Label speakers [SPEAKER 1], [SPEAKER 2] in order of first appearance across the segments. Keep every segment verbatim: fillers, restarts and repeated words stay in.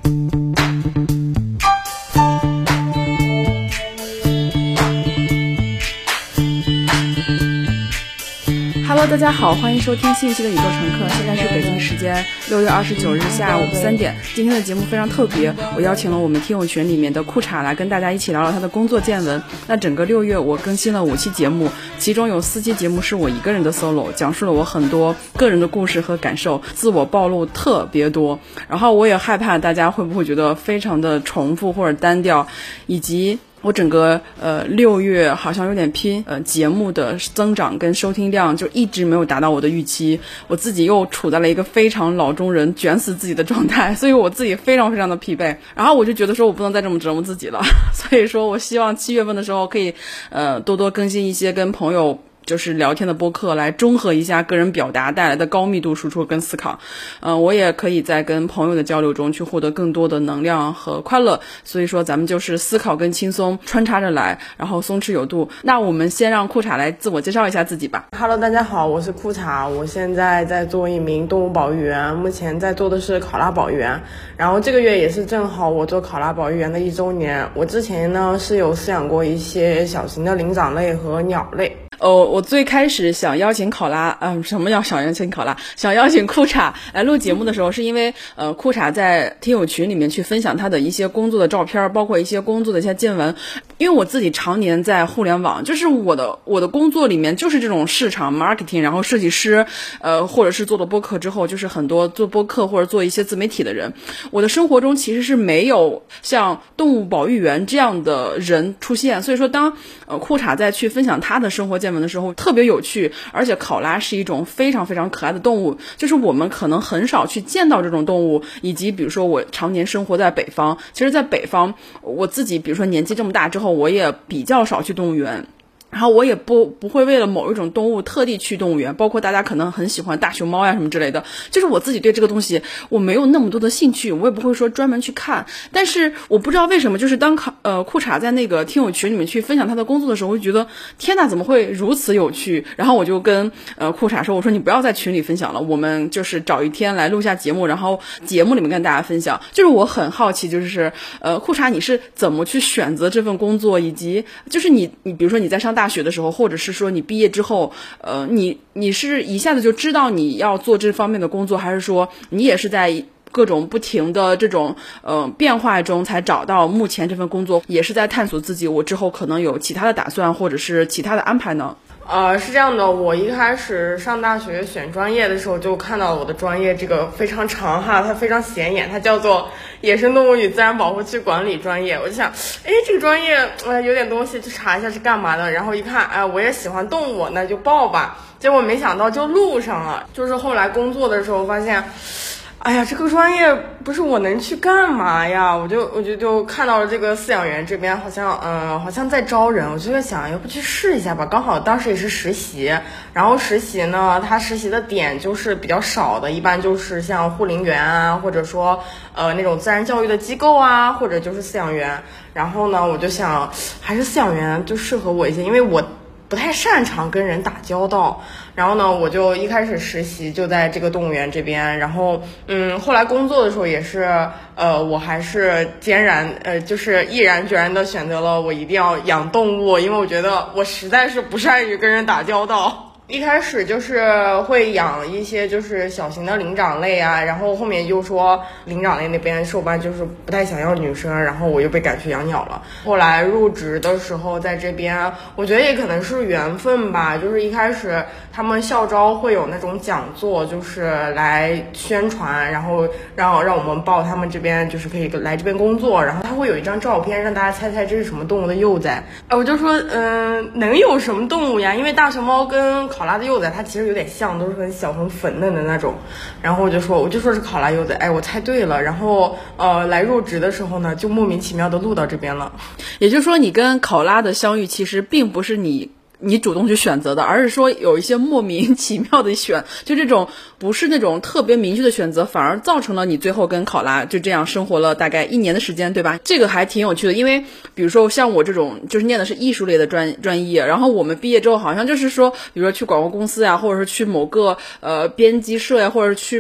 [SPEAKER 1] Hello， 大家好，欢迎收听信息的宇宙乘客。现在是北京时间六月二十九日下午三点。今天的节目非常特别，我邀请了我们听友群里面的裤衩来跟大家一起聊聊他的工作见闻。那整个六月我更新了五期节目，其中有四期节目是我一个人的 solo， 讲述了我很多个人的故事和感受，自我暴露特别多。然后我也害怕大家会不会觉得非常的重复或者单调，以及我整个呃六月好像有点拼，呃节目的增长跟收听量就一直没有达到我的预期，我自己又处在了一个非常老中人卷死自己的状态，所以我自己非常非常的疲惫。然后我就觉得说我不能再这么折磨自己了，所以说我希望七月份的时候可以呃多多更新一些跟朋友就是聊天的播客，来中和一下个人表达带来的高密度输出跟思考。呃，我也可以在跟朋友的交流中去获得更多的能量和快乐。所以说咱们就是思考跟轻松穿插着来，然后松弛有度。那我们先让裤衩来自我介绍一下自己吧。
[SPEAKER 2] Hello， 大家好，我是裤衩，我现在在做一名动物保育员，目前在做的是考拉保育员。然后这个月也是正好我做考拉保育员的一周年。我之前呢是有饲养过一些小型的灵长类和鸟类。
[SPEAKER 1] 哦，我最开始想邀请考拉，嗯，什么叫想邀请考拉？想邀请裤衩来录节目的时候，是因为呃，裤衩在听友群里面去分享他的一些工作的照片，包括一些工作的一些见闻。因为我自己常年在互联网，就是我的我的工作里面就是这种市场 marketing， 然后设计师，呃，或者是做了播客之后，就是很多做播客或者做一些自媒体的人。我的生活中其实是没有像动物保育员这样的人出现，所以说当呃裤衩在去分享他的生活见闻的时候特别有趣，而且考拉是一种非常非常可爱的动物，就是我们可能很少去见到这种动物，以及比如说我常年生活在北方，其实在北方我自己比如说年纪这么大之后，我也比较少去动物园，然后我也不不会为了某一种动物特地去动物园，包括大家可能很喜欢大熊猫呀什么之类的，就是我自己对这个东西我没有那么多的兴趣，我也不会说专门去看。但是我不知道为什么，就是当呃裤衩在那个听友群里面去分享他的工作的时候，我就觉得天哪，怎么会如此有趣？然后我就跟呃裤衩说，我说你不要在群里分享了，我们就是找一天来录下节目，然后节目里面跟大家分享。就是我很好奇，就是呃裤衩你是怎么去选择这份工作，以及就是你你比如说你在上大学的时候，或者是说你毕业之后，呃，你你是一下子就知道你要做这方面的工作，还是说你也是在各种不停的这种呃变化中才找到目前这份工作，也是在探索自己，我之后可能有其他的打算或者是其他的安排呢？
[SPEAKER 2] 呃，是这样的，我一开始上大学选专业的时候就看到了我的专业这个非常长哈，它非常显眼，它叫做野生动物与自然保护区管理专业。我就想，哎，这个专业呃有点东西，去查一下是干嘛的。然后一看，哎、呃，我也喜欢动物，那就报吧。结果没想到就录上了。就是后来工作的时候发现，哎呀，这个专业不是我能去干嘛呀？我就我就就看到了这个饲养员这边好像呃好像在招人，我就在想要不去试一下吧。刚好当时也是实习，然后实习呢，他实习的点就是比较少的，一般就是像护林员啊，或者说呃那种自然教育的机构啊，或者就是饲养员。然后呢，我就想还是饲养员就适合我一些，因为我不太擅长跟人打交道。然后呢，我就一开始实习就在这个动物园这边，然后嗯，后来工作的时候也是，呃，我还是坚然呃，就是毅然决然的选择了我一定要养动物，因为我觉得我实在是不善于跟人打交道。一开始就是会养一些就是小型的灵长类啊，然后后面又说灵长类那边授班就是不太想要女生，然后我又被赶去养鸟了。后来入职的时候在这边，我觉得也可能是缘分吧，就是一开始他们校招会有那种讲座，就是来宣传，然后让让我们报他们这边就是可以来这边工作，然后他会有一张照片让大家猜猜这是什么动物的幼崽。哎，我就说嗯、呃，能有什么动物呀？因为大熊猫跟考拉的幼崽它其实有点像，都是很小很粉嫩的那种。然后我就说我就说是考拉幼崽，哎，我猜对了。然后呃来入职的时候呢，就莫名其妙的录到这边了。
[SPEAKER 1] 也就是说你跟考拉的相遇其实并不是你你主动去选择的，而是说有一些莫名其妙的选，就这种不是那种特别明确的选择，反而造成了你最后跟考拉就这样生活了大概一年的时间，对吧？这个还挺有趣的，因为比如说像我这种就是念的是艺术类的专专业，然后我们毕业之后好像就是说，比如说去广告公司呀，或者是去某个呃编辑社呀，或者是去某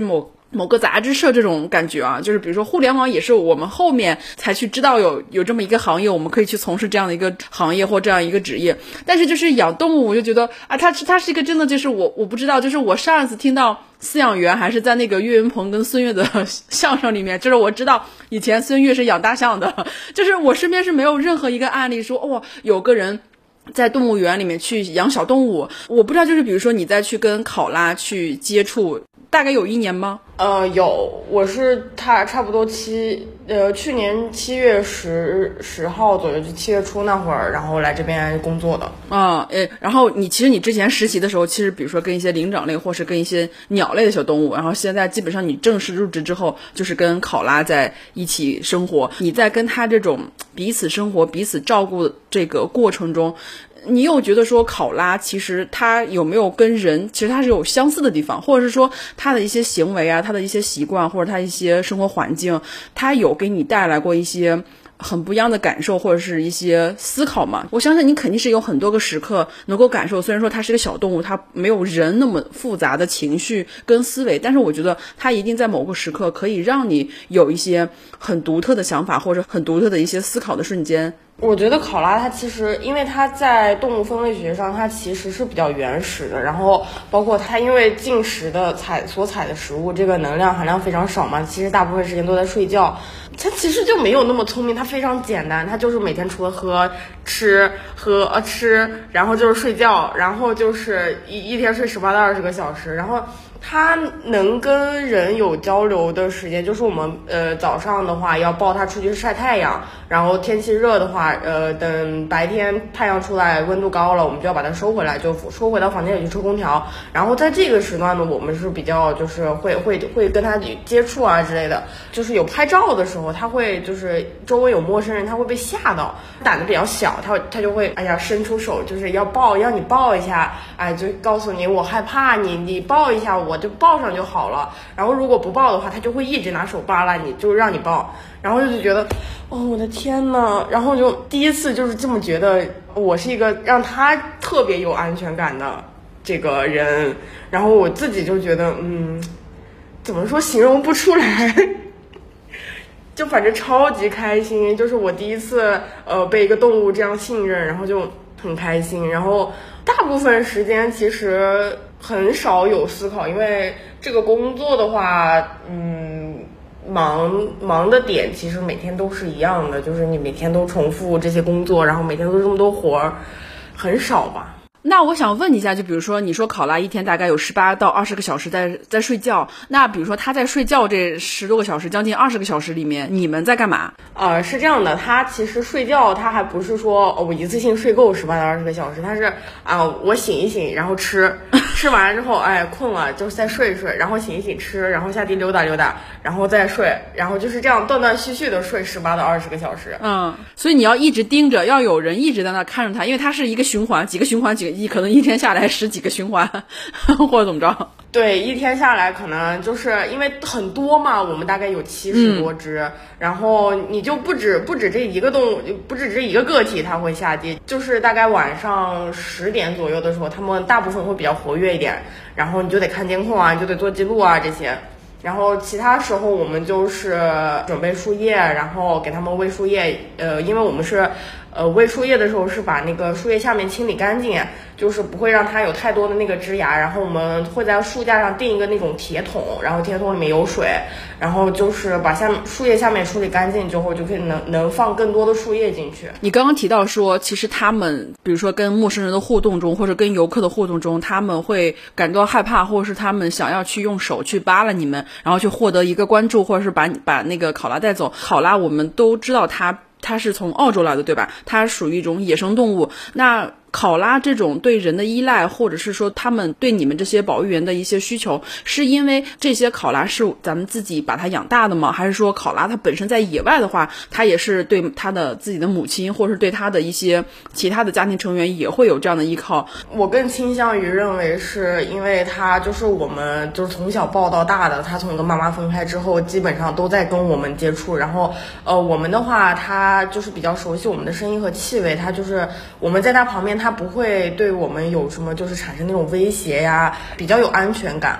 [SPEAKER 1] 某个杂志社这种感觉啊，就是比如说互联网也是我们后面才去知道有有这么一个行业，我们可以去从事这样的一个行业或这样一个职业。但是就是养动物，我就觉得啊，它它是一个真的就是我我不知道，就是我上一次听到饲养员还是在那个岳云鹏跟孙越的相声里面，就是我知道以前孙越是养大象的，就是我身边是没有任何一个案例说哦有个人在动物园里面去养小动物。我不知道就是比如说你再去跟考拉去接触大概有一年吗？
[SPEAKER 2] 呃，有，我是他差不多七呃去年七月十十号左右，就七月初那会儿，然后来这边工作的。
[SPEAKER 1] 啊，呃，然后你其实你之前实习的时候，其实比如说跟一些灵长类或是跟一些鸟类的小动物，然后现在基本上你正式入职之后，就是跟考拉在一起生活。你在跟他这种彼此生活、彼此照顾这个过程中，你有觉得说考拉其实它有没有跟人其实它是有相似的地方，或者是说它的一些行为啊，它的一些习惯，或者它一些生活环境，它有给你带来过一些很不一样的感受或者是一些思考嘛？我相信你肯定是有很多个时刻能够感受，虽然说它是个小动物，它没有人那么复杂的情绪跟思维，但是我觉得它一定在某个时刻可以让你有一些很独特的想法或者很独特的一些思考的瞬间。
[SPEAKER 2] 我觉得考拉它其实，因为它在动物分类学上，它其实是比较原始的。然后包括它因为进食的采所采的食物，这个能量含量非常少嘛，其实大部分时间都在睡觉。它其实就没有那么聪明，它非常简单，它就是每天除了喝、吃、喝、呃吃，然后就是睡觉，然后就是一一天睡十八到二十个小时，然后。它能跟人有交流的时间，就是我们呃早上的话要抱它出去晒太阳，然后天气热的话，呃等白天太阳出来温度高了，我们就要把它收回来，就收回到房间里去吹空调。然后在这个时段呢，我们是比较就是会会会跟它接触啊之类的，就是有拍照的时候，它会就是周围有陌生人，它会被吓到，胆子比较小，它它就会哎呀伸出手，就是要抱，要你抱一下，哎就告诉你我害怕你，你抱一下我。我就抱上就好了，然后如果不抱的话，他就会一直拿手扒拉你，就让你抱，然后就觉得，哦，我的天呐，然后就第一次就是这么觉得，我是一个让他特别有安全感的这个人，然后我自己就觉得，嗯，怎么说形容不出来，就反正超级开心，就是我第一次呃被一个动物这样信任，然后就很开心，然后大部分时间其实。很少有思考，因为这个工作的话，嗯，忙忙的点其实每天都是一样的，就是你每天都重复这些工作，然后每天都这么多活儿，很少吧。
[SPEAKER 1] 那我想问一下，就比如说你说考拉一天大概有十八到二十个小时在在睡觉，那比如说他在睡觉这十多个小时，将近二十个小时里面，你们在干嘛？
[SPEAKER 2] 呃，是这样的，他其实睡觉，他还不是说、哦、我一次性睡够十八到二十个小时，他是啊、呃，我醒一醒，然后吃，吃完之后，哎，困了就再睡一睡，然后醒一醒吃，然后下地溜达溜达，然后再睡，然后就是这样断断续续的睡十八到二十个小时。
[SPEAKER 1] 嗯，所以你要一直盯着，要有人一直在那看着他，因为它是一个循环，几个循环，几个一可能一天下来十几个循环，或者怎么着？
[SPEAKER 2] 对，一天下来可能就是因为很多嘛，我们大概有七十多只、嗯，然后你就不止不止这一个动物，不止这一个个体它会下地，就是大概晚上十点左右的时候，它们大部分会比较活跃一点，然后你就得看监控啊，你就得做记录啊这些。然后其他时候我们就是准备输液，然后给他们喂输液，呃，因为我们是，呃，喂输液的时候是把那个输液下面清理干净，就是不会让它有太多的那个枝芽，然后我们会在书架上钉一个那种铁桶，然后铁桶里面有水，然后就是把下面输液下面处理干净之后，就可以能能放更多的输液进去。
[SPEAKER 1] 你刚刚提到说，其实他们比如说跟陌生人的互动中，或者跟游客的互动中，他们会感到害怕，或者是他们想要去用手去扒拉你们，然后去获得一个关注，或者是把把那个考拉带走。考拉我们都知道它它是从澳洲来的，对吧？它属于一种野生动物。那考拉这种对人的依赖，或者是说他们对你们这些保育员的一些需求，是因为这些考拉是咱们自己把它养大的吗？还是说考拉它本身在野外的话，它也是对它的自己的母亲，或者是对它的一些其他的家庭成员也会有这样的依靠？
[SPEAKER 2] 我更倾向于认为是因为它就是我们就是从小抱到大的，它从跟妈妈分开之后，基本上都在跟我们接触。然后呃，我们的话，它就是比较熟悉我们的声音和气味，它就是我们在它旁边，它不会对我们有什么就是产生那种威胁呀，比较有安全感。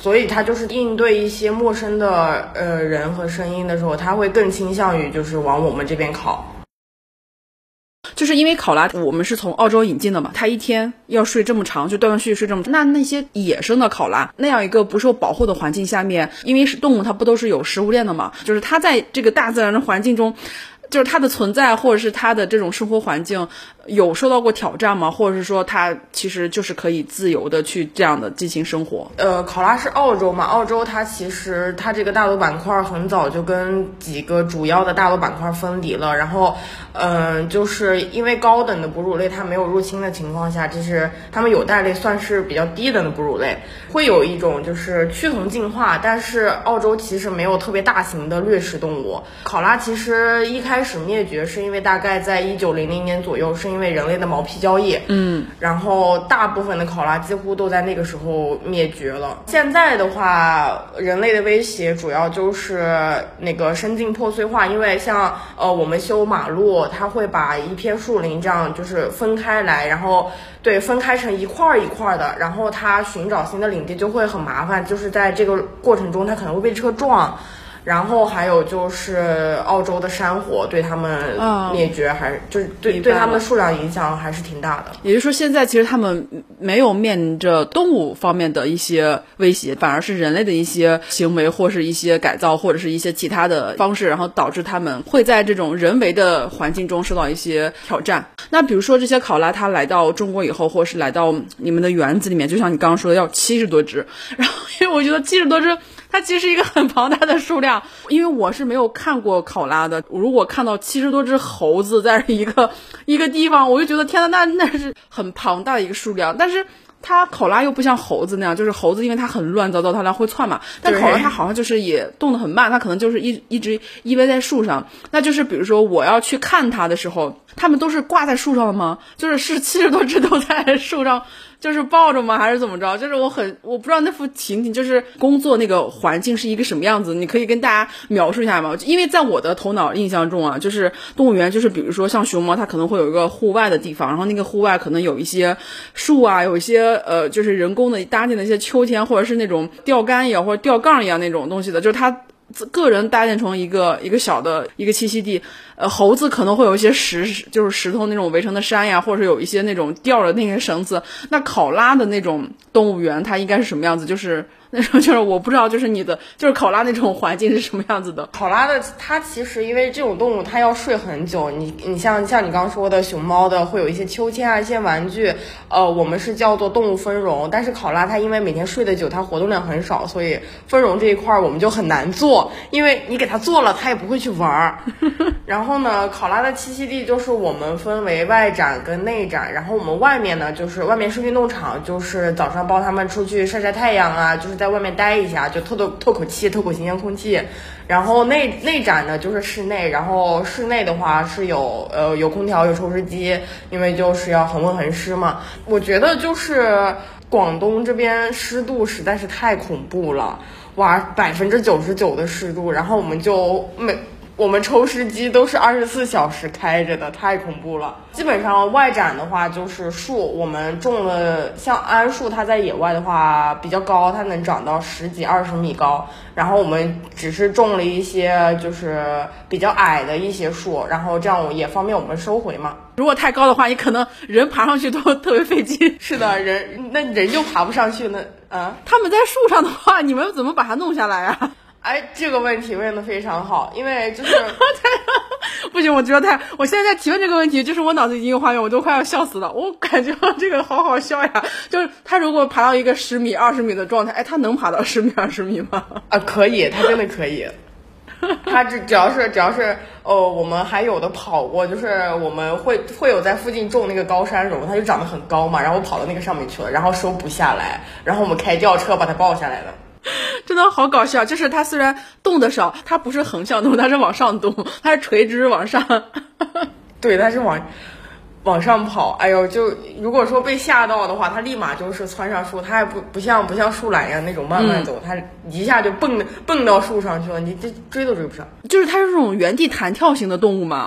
[SPEAKER 2] 所以它就是应对一些陌生的呃人和声音的时候，它会更倾向于就是往我们这边靠。
[SPEAKER 1] 就是因为考拉我们是从澳洲引进的嘛，它一天要睡这么长，就断断续续睡这么长，那那些野生的考拉那样一个不受保护的环境下面，因为是动物它不都是有食物链的嘛，就是它在这个大自然的环境中，就是它的存在或者是它的这种生活环境有受到过挑战吗？或者是说它其实就是可以自由的去这样的进行生活？
[SPEAKER 2] 呃，考拉是澳洲嘛，澳洲它其实它这个大陆板块很早就跟几个主要的大陆板块分离了，然后嗯、呃，就是因为高等的哺乳类它没有入侵的情况下，这是它们有袋类算是比较低等的哺乳类，会有一种就是趋同进化，但是澳洲其实没有特别大型的掠食动物。考拉其实一开始灭绝是因为大概在一九零零年左右，是因为人类的毛坯交易，
[SPEAKER 1] 嗯，
[SPEAKER 2] 然后大部分的考拉几乎都在那个时候灭绝了。现在的话，人类的威胁主要就是那个生境破碎化，因为像呃我们修马路，它会把一片树林这样就是分开来，然后对分开成一块一块的，然后它寻找新的领地就会很麻烦，就是在这个过程中它可能会被车撞。然后还有就是澳洲的山火对他们灭绝还是、哦、就是对对他们的数量影响还是挺大的。
[SPEAKER 1] 也就是说现在其实他们没有面临着动物方面的一些威胁，反而是人类的一些行为或是一些改造或者是一些其他的方式，然后导致他们会在这种人为的环境中受到一些挑战。那比如说这些考拉它来到中国以后，或是来到你们的园子里面，就像你刚刚说的要七十多只，然后因为我觉得七十多只它其实是一个很庞大的数量，因为我是没有看过考拉的。如果看到七十多只猴子在一个一个地方，我就觉得天哪，那那是很庞大的一个数量。但是它考拉又不像猴子那样，就是猴子因为它很乱糟糟，它来回窜嘛。但考拉它好像就是也动得很慢，它可能就是一一直依偎在树上。那就是比如说我要去看它的时候，它们都是挂在树上的吗？就是是七十多只都在树上。就是抱着吗还是怎么着？就是我很我不知道那幅情景，就是工作那个环境是一个什么样子，你可以跟大家描述一下吗？因为在我的头脑印象中啊，就是动物园就是比如说像熊猫它可能会有一个户外的地方，然后那个户外可能有一些树啊，有一些呃就是人工的搭建的一些秋千，或者是那种钓竿一样或者钓杠一样那种东西的，就是它个人搭建成一个一个小的一个栖息地。呃，猴子可能会有一些石，就是石头那种围成的山呀，或者是有一些那种吊着那些绳子。那考拉的那种动物园，它应该是什么样子？就是那种，就是我不知道，就是你的，就是考拉那种环境是什么样子的？
[SPEAKER 2] 考拉的它其实因为这种动物它要睡很久，你你像像你刚刚说的熊猫的会有一些秋千啊，一些玩具，呃，我们是叫做动物分容，但是考拉它因为每天睡得久，它活动量很少，所以分容这一块我们就很难做，因为你给它做了，它也不会去玩。然后呢，考拉的栖息地就是我们分为外展跟内展，然后我们外面呢就是外面是运动场，就是早上抱他们出去晒晒太阳啊，就是在外面待一下，就透透透口气，透口新鲜空气。然后内内展呢就是室内，然后室内的话是有呃有空调有抽湿机，因为就是要恒温恒湿嘛。我觉得就是广东这边湿度实在是太恐怖了，哇，百分之九十九的湿度，然后我们就每我们抽湿机都是二十四小时开着的，太恐怖了。基本上外展的话就是树，我们种了像桉树，它在野外的话比较高，它能长到十几二十米高，然后我们只是种了一些就是比较矮的一些树，然后这样也方便我们收回嘛。
[SPEAKER 1] 如果太高的话，你可能人爬上去都特别费劲。
[SPEAKER 2] 是的，人那人就爬不上去呢。啊，
[SPEAKER 1] 他们在树上的话，你们怎么把它弄下来啊？
[SPEAKER 2] 哎，这个问题问得非常好，因为就是
[SPEAKER 1] 不行，我觉得太，我现在在提问这个问题，就是我脑子已经有画面，我都快要笑死了。我感觉这个好好笑呀，就是他如果爬到一个十米、二十米的状态，哎，他能爬到十米、二十米吗？
[SPEAKER 2] 啊，可以，他真的可以。他只只要是只要是呃，我们还有的跑过，就是我们会会有在附近种那个高山榕，它就长得很高嘛，然后我跑到那个上面去了，然后收不下来，然后我们开吊车把它抱下来了。
[SPEAKER 1] 真的好搞笑，就是它虽然动得少，它不是横向动，它是往上动，它是垂直往上。
[SPEAKER 2] 对，它是往往上跑。哎呦，就如果说被吓到的话，它立马就是窜上树，它还不不像不像树懒一样那种慢慢走，它、嗯、一下就蹦蹦到树上去了，你这追都追不上。
[SPEAKER 1] 就是它是这种原地弹跳型的动物吗？
[SPEAKER 2] 它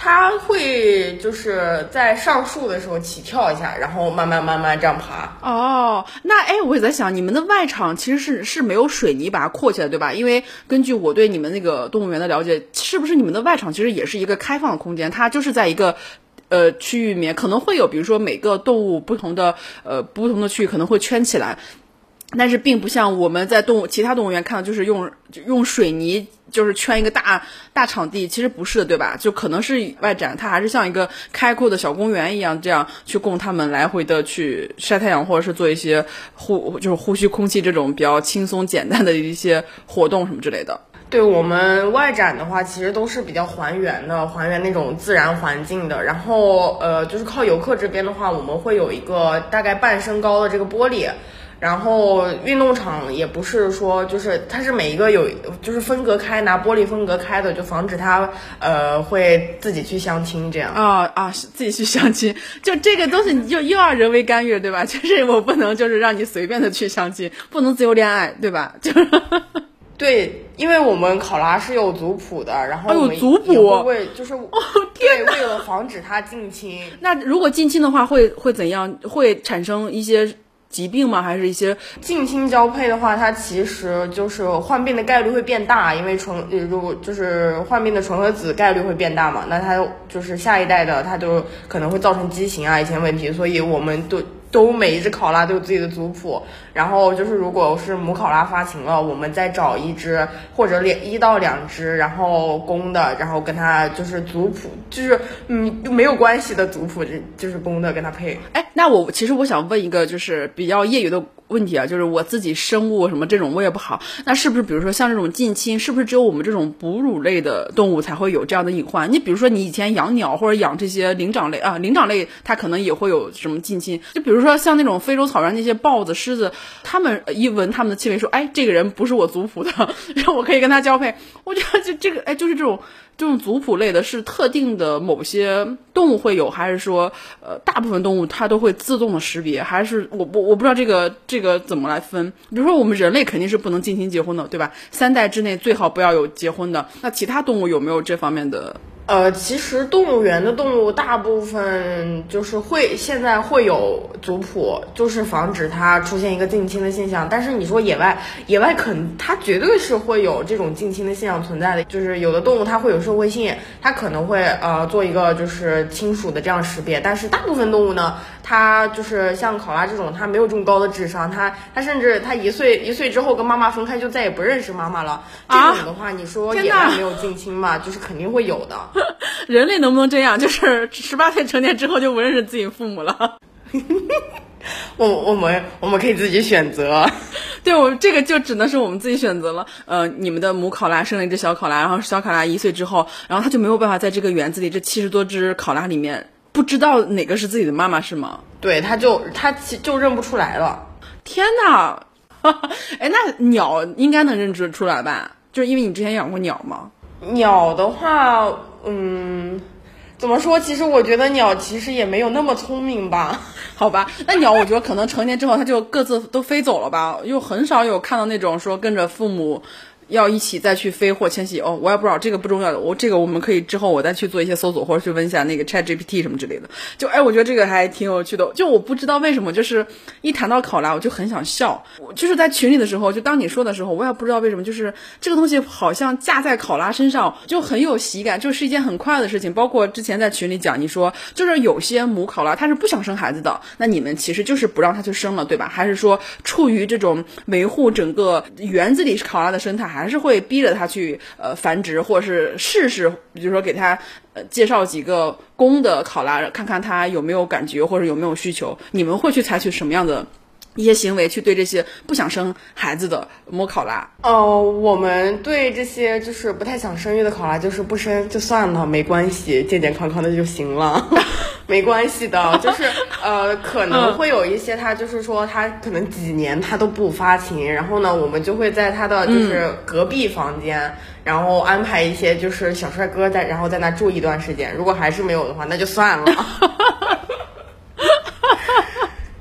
[SPEAKER 2] 它会就是在上树的时候起跳一下，然后慢慢慢慢这样爬。
[SPEAKER 1] 哦，那哎，我也在想，你们的外场其实是是没有水泥把它扩起来，对吧？因为根据我对你们那个动物园的了解，是不是你们的外场其实也是一个开放的空间？它就是在一个呃区域里面，可能会有比如说每个动物不同的呃不同的区域可能会圈起来。但是并不像我们在动物其他动物园看到，就是用用水泥就是圈一个大大场地，其实不是的，对吧？就可能是外展，它还是像一个开阔的小公园一样，这样去供他们来回的去晒太阳，或者是做一些呼就是呼吸空气这种比较轻松简单的一些活动什么之类的。
[SPEAKER 2] 对，我们外展的话，其实都是比较还原的，还原那种自然环境的。然后呃，就是靠游客这边的话，我们会有一个大概半身高的这个玻璃。然后运动场也不是说就是它是每一个有就是分隔开，拿玻璃分隔开的，就防止它呃会自己去相亲这样。
[SPEAKER 1] 啊啊，自己去相亲，就这个东西就又要人为干预，对吧？就是我不能就是让你随便的去相亲，不能自由恋爱，对吧？就是
[SPEAKER 2] 对，因为我们考拉是有族谱的，然后我们
[SPEAKER 1] 有族谱，
[SPEAKER 2] 也会为就是
[SPEAKER 1] 哦天
[SPEAKER 2] 对，为了防止它近亲。
[SPEAKER 1] 那如果近亲的话，会会怎样？会产生一些疾病吗？还是一些
[SPEAKER 2] 近亲交配的话，它其实就是患病的概率会变大，因为纯如果就是患病的纯合子概率会变大嘛，那它就是下一代的，它就可能会造成畸形啊一些问题，所以我们都都每一只考拉都有自己的族谱，然后就是如果是母考拉发情了，我们再找一只或者两一到两只，然后公的，然后跟它就是族谱，就是嗯没有关系的族谱，就是公的跟它配。
[SPEAKER 1] 哎，那我其实我想问一个就是比较业余的问题啊，就是我自己生物什么这种我也不好，那是不是比如说像这种近亲，是不是只有我们这种哺乳类的动物才会有这样的隐患？你比如说你以前养鸟或者养这些灵长类啊，灵长类它可能也会有什么近亲，就比如说像那种非洲草原那些豹子、狮子，他们一闻他们的气味说，哎，这个人不是我族谱的，然后我可以跟他交配。我觉得就这个，哎，就是这种。这种族谱类的是特定的某些动物会有，还是说呃大部分动物它都会自动的识别，还是我我我不知道这个这个怎么来分？比如说我们人类肯定是不能近亲结婚的，对吧？三代之内最好不要有结婚的。那其他动物有没有这方面的？
[SPEAKER 2] 呃，其实动物园的动物大部分就是会现在会有族谱，就是防止它出现一个近亲的现象。但是你说野外，野外肯它绝对是会有这种近亲的现象存在的。就是有的动物它会有社会性，它可能会呃做一个就是亲属的这样识别。但是大部分动物呢，它就是像考拉这种，它没有这么高的智商，它它甚至它一岁一岁之后跟妈妈分开就再也不认识妈妈了。这种的话，你说野外没有近亲嘛，就是肯定会有的。
[SPEAKER 1] 人类能不能这样？就是十八岁成年之后就不认识自己父母了。
[SPEAKER 2] 我我们我们可以自己选择。
[SPEAKER 1] 对，我这个就只能是我们自己选择了。呃，你们的母考拉生了一只小考拉，然后小考拉一岁之后，然后他就没有办法在这个园子里这七十多只考拉里面不知道哪个是自己的妈妈，是吗？
[SPEAKER 2] 对，他就他就认不出来了。
[SPEAKER 1] 天哪！哎，那鸟应该能认出出来吧？就是因为你之前养过鸟吗？
[SPEAKER 2] 鸟的话，嗯，怎么说？其实我觉得鸟其实也没有那么聪明吧。
[SPEAKER 1] 好吧，那鸟我觉得可能成年之后它就各自都飞走了吧，又很少有看到那种说跟着父母要一起再去飞或迁徙。哦，我也不知道，这个不重要的，我这个我们可以之后我再去做一些搜索，或者去问一下那个 Chat G P T 什么之类的。就哎，我觉得这个还挺有趣的。就我不知道为什么，就是一谈到考拉我就很想笑。我就是在群里的时候，就当你说的时候，我也不知道为什么，就是这个东西好像架在考拉身上就很有喜感，就是一件很快乐的事情。包括之前在群里讲，你说就是有些母考拉它是不想生孩子的，那你们其实就是不让它去生了，对吧？还是说处于这种维护整个园子里考拉的生态，还是会逼着它去呃繁殖，或者是试试，比如说给它呃介绍几个公的考拉，看看它有没有感觉或者有没有需求。你们会去采取什么样的一些行为去对这些不想生孩子的母考拉？
[SPEAKER 2] 哦，我们对这些就是不太想生育的考拉，就是不生就算了，没关系，健健康康的就行了。没关系的，就是呃，可能会有一些他就是说他可能几年他都不发情，然后呢，我们就会在他的就是隔壁房间，嗯、然后安排一些就是小帅哥在，然后在那住一段时间。如果还是没有的话，那就算了。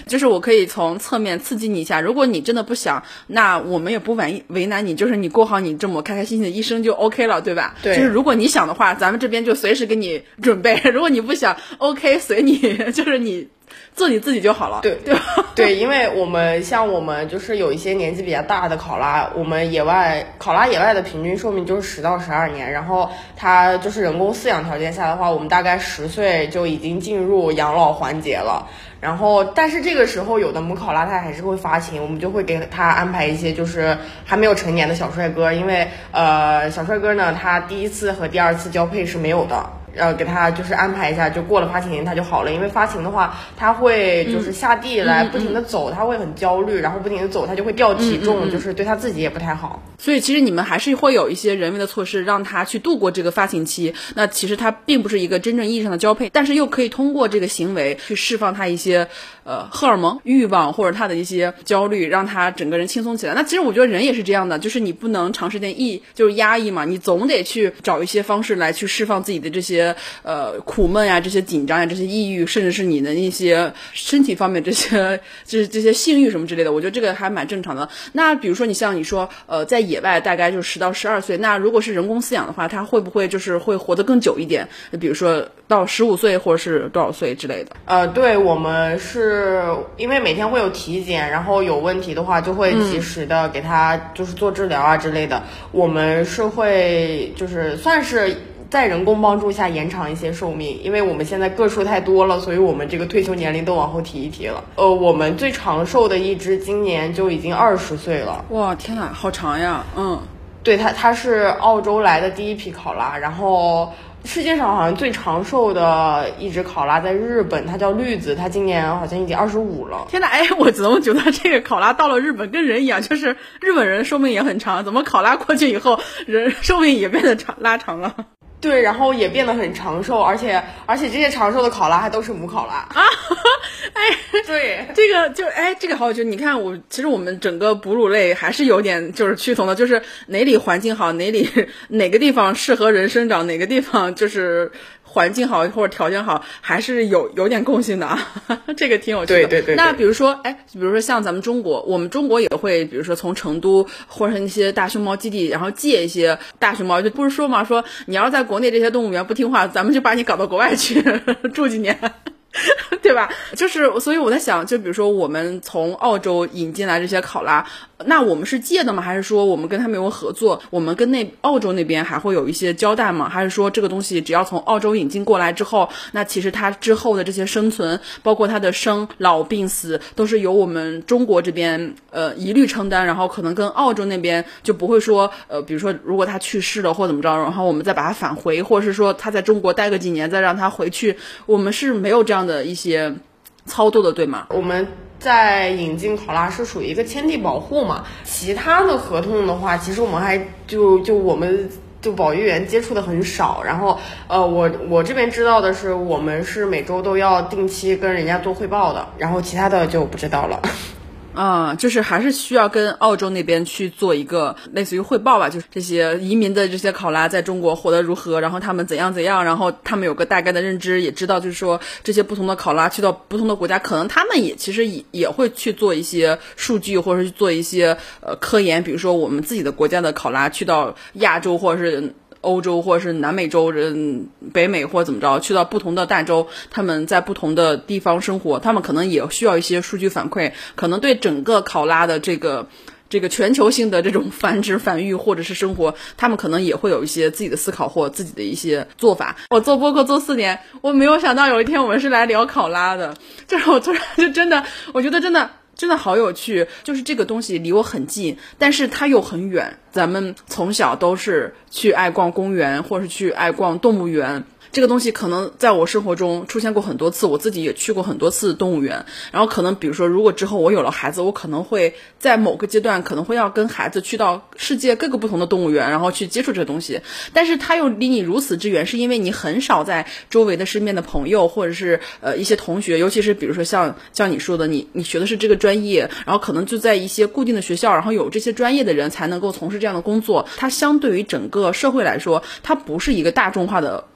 [SPEAKER 1] 就是我可以从侧面刺激你一下，如果你真的不想，那我们也不为为难你，就是你过好你这么开开心心的一生就 OK 了，对吧？
[SPEAKER 2] 对，
[SPEAKER 1] 就是如果你想的话，咱们这边就随时给你准备，如果你不想 OK 随你，就是你做你自己就好了。
[SPEAKER 2] 对
[SPEAKER 1] 对吧？
[SPEAKER 2] 对，因为我们像我们就是有一些年纪比较大的考拉，我们野外考拉野外的平均寿命就是十到十二年，然后它就是人工饲养条件下的话，我们大概十岁就已经进入养老环节了。然后，但是这个时候有的母考拉它还是会发情，我们就会给它安排一些就是还没有成年的小帅哥，因为呃小帅哥呢，他第一次和第二次交配是没有的。呃，给他就是安排一下，就过了发情年他就好了。因为发情的话，他会就是下地来不停的走，嗯嗯嗯、他会很焦虑，然后不停的走，他就会掉体重，嗯嗯嗯、就是对他自己也不太好。
[SPEAKER 1] 所以其实你们还是会有一些人为的措施，让他去度过这个发情期。那其实他并不是一个真正意义上的交配，但是又可以通过这个行为去释放他一些呃荷尔蒙、欲望或者他的一些焦虑，让他整个人轻松起来。那其实我觉得人也是这样的，就是你不能长时间抑就是压抑嘛，你总得去找一些方式来去释放自己的这些呃苦闷呀、这些紧张呀、这些抑郁，甚至是你的一些身体方面这些就是这些性欲什么之类的。我觉得这个还蛮正常的。那比如说你像你说呃在野外大概就十到十二岁，那如果是人工饲养的话，它会不会就是会活得更久一点？比如说到十五岁或者是多少岁之类的？
[SPEAKER 2] 呃，对，我们是因为每天会有体检，然后有问题的话就会及时的给他就是做治疗啊之类的。嗯、我们是会就是算是在人工帮助下延长一些寿命，因为我们现在个数太多了，所以我们这个退休年龄都往后提一提了。呃，我们最长寿的一只今年就已经二十岁了。
[SPEAKER 1] 哇，天哪，好长呀！嗯，
[SPEAKER 2] 对，它它是澳洲来的第一批考拉，然后世界上好像最长寿的一只考拉在日本，它叫绿子，它今年好像已经二十五了。
[SPEAKER 1] 天哪，哎，我怎么觉得这个考拉到了日本跟人一样，就是日本人寿命也很长，怎么考拉过去以后人寿命也变得长拉长了？
[SPEAKER 2] 对，然后也变得很长寿，而且而且这些长寿的考拉还都是母考拉
[SPEAKER 1] 啊！哎，对，这个就哎，这个好有趣。你看我，其实我们整个哺乳类还是有点就是趋同的，就是哪里环境好，哪里哪个地方适合人生长，哪个地方就是环境好或者条件好，还是有有点共性的啊。这个挺有趣的。
[SPEAKER 2] 对对 对, 对。
[SPEAKER 1] 那比如说，哎，比如说像咱们中国，我们中国也会，比如说从成都或者是那些大熊猫基地，然后借一些大熊猫，就不是说嘛，说你要在国内这些动物园不听话，咱们就把你搞到国外去住几年。对吧？就是所以我在想，就比如说我们从澳洲引进来这些考拉，那我们是借的吗？还是说我们跟他们有合作？我们跟那澳洲那边还会有一些交代吗？还是说这个东西只要从澳洲引进过来之后，那其实它之后的这些生存，包括它的生老病死，都是由我们中国这边呃一律承担，然后可能跟澳洲那边就不会说呃，比如说如果他去世了或怎么着，然后我们再把他返回，或者是说他在中国待个几年再让他回去，我们是没有这样的一些操作的，对吗？
[SPEAKER 2] 我们在引进考拉是属于一个签地保护嘛，其他的合同的话，其实我们还就就我们就保育员接触的很少。然后呃，我我这边知道的是，我们是每周都要定期跟人家做汇报的，然后其他的就不知道了。
[SPEAKER 1] 啊、嗯，就是还是需要跟澳洲那边去做一个类似于汇报吧，就是这些移民的这些考拉在中国活得如何，然后他们怎样怎样，然后他们有个大概的认知，也知道就是说这些不同的考拉去到不同的国家，可能他们也其实也也会去做一些数据，或者是做一些呃科研，比如说我们自己的国家的考拉去到亚洲或者是欧洲或者是南美洲人北美或者怎么着，去到不同的大洲，他们在不同的地方生活，他们可能也需要一些数据反馈，可能对整个考拉的这个这个全球性的这种繁殖繁育或者是生活，他们可能也会有一些自己的思考或自己的一些做法。我做播客做四年，我没有想到有一天我们是来聊考拉的，就是我突然就真的我觉得真的真的好有趣，就是这个东西离我很近，但是它又很远。咱们从小都是去爱逛公园，或是去爱逛动物园，这个东西可能在我生活中出现过很多次，我自己也去过很多次动物园。然后可能比如说如果之后我有了孩子，我可能会在某个阶段可能会要跟孩子去到世界各个不同的动物园，然后去接触这个东西。但是它又离你如此之远，是因为你很少在周围的身边的朋友或者是呃一些同学，尤其是比如说像像你说的，你你学的是这个专业，然后可能就在一些固定的学校，然后有这些专业的人才能够从事这样的工作。它相对于整个社会来说，它不是一个大众化的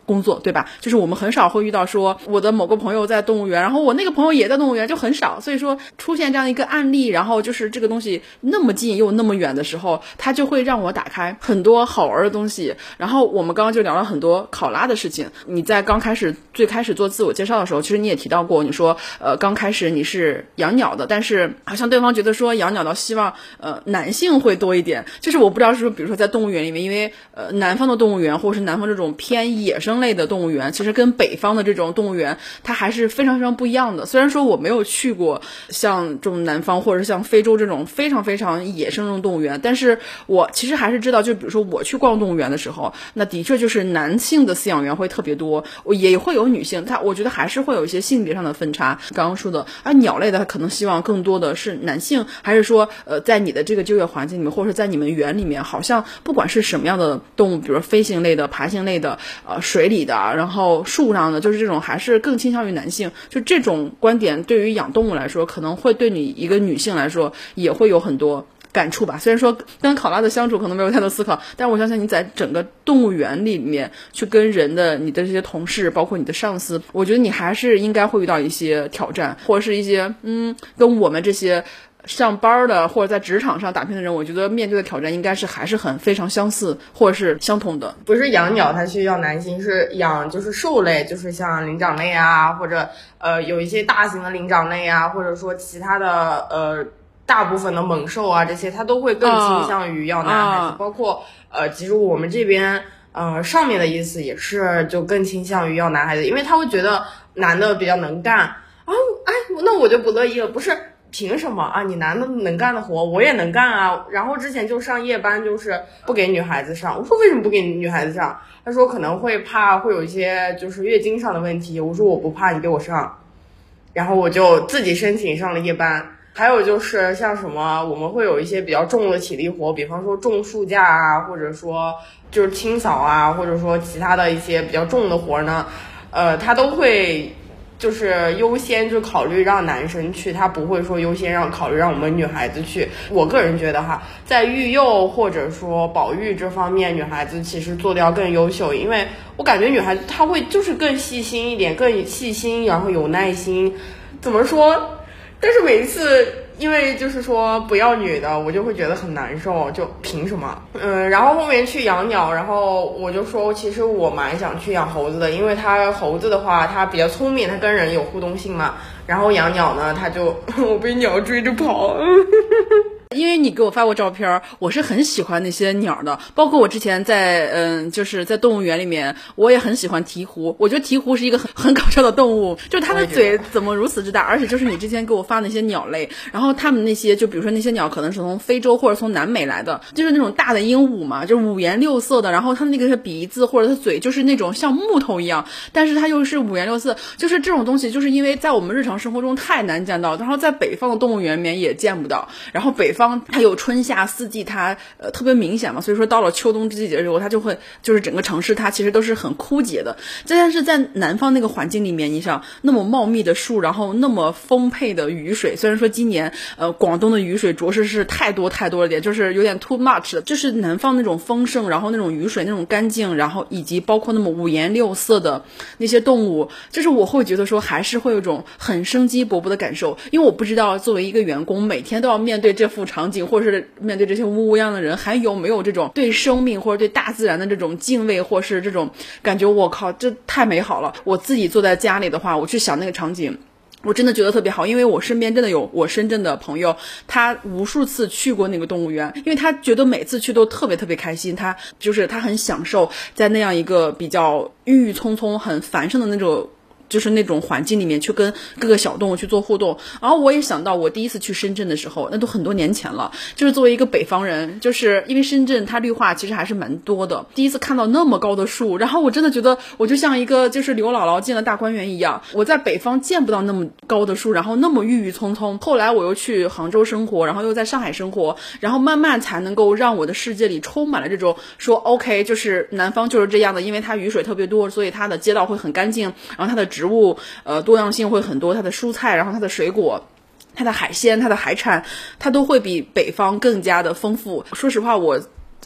[SPEAKER 1] 工作，对吧？就是我们很少会遇到说我的某个朋友在动物园，然后我那个朋友也在动物园，就很少。所以说出现这样一个案例，然后就是这个东西那么近又那么远的时候，它就会让我打开很多好玩的东西。然后我们刚刚就聊了很多考拉的事情。你在刚开始最开始做自我介绍的时候，其实你也提到过，你说呃刚开始你是养鸟的，但是好像对方觉得说养鸟的希望呃男性会多一点。就是我不知道是不是比如说在动物园里面，因为呃南方的动物园或者是南方这种偏野生类的动物园，其实跟北方的这种动物园它还是非常非常不一样的。虽然说我没有去过像这种南方或者像非洲这种非常非常野生这种动物园，但是我其实还是知道，就比如说我去逛动物园的时候，那的确就是男性的饲养员会特别多，也会有女性，它我觉得还是会有一些性别上的分差。刚刚说的啊，鸟类的它可能希望更多的是男性，还是说呃在你的这个就业环境里面，或者是在你们园里面，好像不管是什么样的动物，比如飞行类的、爬行类的、呃水里的，然后树上的，就是这种还是更倾向于男性。就这种观点对于养动物来说，可能会对你一个女性来说也会有很多感触吧。虽然说跟考拉的相处可能没有太多思考，但是我相信你在整个动物园里面去跟人的你的这些同事，包括你的上司，我觉得你还是应该会遇到一些挑战，或者是一些嗯跟我们这些上班的或者在职场上打拼的人，我觉得面对的挑战应该是还是很非常相似或者是相同的。
[SPEAKER 2] 不是养鸟它需要男性，是养就是兽类，就是像灵长类啊，或者呃有一些大型的灵长类啊，或者说其他的呃大部分的猛兽啊，这些它都会更倾向于要男孩子，啊、包括呃其实我们这边呃上面的意思也是就更倾向于要男孩子，因为他会觉得男的比较能干啊，哎那我就不乐意了，不是凭什么啊？你男的能干的活我也能干啊。然后之前就上夜班，就是不给女孩子上。我说为什么不给女孩子上？他说可能会怕会有一些就是月经上的问题。我说我不怕，你给我上。然后我就自己申请上了夜班。还有就是像什么，我们会有一些比较重的体力活，比方说种树架啊，或者说就是清扫啊，或者说其他的一些比较重的活呢，呃，他都会。就是优先就考虑让男生去，他不会说优先让考虑让我们女孩子去。我个人觉得哈，在育幼或者说保育这方面，女孩子其实做的要更优秀，因为我感觉女孩子她会就是更细心一点，更细心，然后有耐心。怎么说？但是每一次因为就是说不要女的，我就会觉得很难受，就凭什么？嗯，然后后面去养鸟，然后我就说其实我蛮想去养猴子的，因为它猴子的话它比较聪明，它跟人有互动性嘛。然后养鸟呢，它就我被鸟追着跑。
[SPEAKER 1] 因为你给我发过照片，我是很喜欢那些鸟的，包括我之前在嗯，就是在动物园里面，我也很喜欢鹈鹕。我觉得鹈鹕是一个很很搞笑的动物，就是它的嘴怎么如此之大，而且就是你之前给我发那些鸟类，然后他们那些就比如说那些鸟可能是从非洲或者从南美来的，就是那种大的鹦鹉嘛，就是五颜六色的，然后它那个鼻子或者它嘴就是那种像木头一样，但是它又是五颜六色，就是这种东西就是因为在我们日常生活中太难见到，然后在北方的动物园里面也见不到，然后北方它有春夏四季，它呃特别明显嘛，所以说到了秋冬之季节的时候，它就会就是整个城市它其实都是很枯竭的。但是在南方那个环境里面，你想那么茂密的树，然后那么丰沛的雨水，虽然说今年呃广东的雨水着实是太多太多了点，就是有点 too much 的，就是南方那种丰盛，然后那种雨水那种干净，然后以及包括那么五颜六色的那些动物，就是我会觉得说还是会有一种很生机勃勃的感受。因为我不知道作为一个员工每天都要面对这副场景，或者是面对这些乌乌泱的人，还有没有这种对生命或者对大自然的这种敬畏，或是这种感觉，我靠这太美好了。我自己坐在家里的话，我去想那个场景，我真的觉得特别好。因为我身边真的有我深圳的朋友，他无数次去过那个动物园，因为他觉得每次去都特别特别开心，他就是他很享受在那样一个比较郁郁葱葱很繁盛的那种就是那种环境里面去跟各个小动物去做互动。然后我也想到我第一次去深圳的时候，那都很多年前了，就是作为一个北方人，就是因为深圳它绿化其实还是蛮多的，第一次看到那么高的树，然后我真的觉得我就像一个就是刘姥姥进了大观园一样，我在北方见不到那么高的树，然后那么郁郁葱葱。后来我又去杭州生活，然后又在上海生活，然后慢慢才能够让我的世界里充满了这种说 OK 就是南方就是这样的，因为它雨水特别多，所以它的街道会很干净，然后它的植物呃多样性会很多，它的蔬菜，然后它的水果，它的海鲜，它的海产，它都会比北方更加的丰富。说实话，我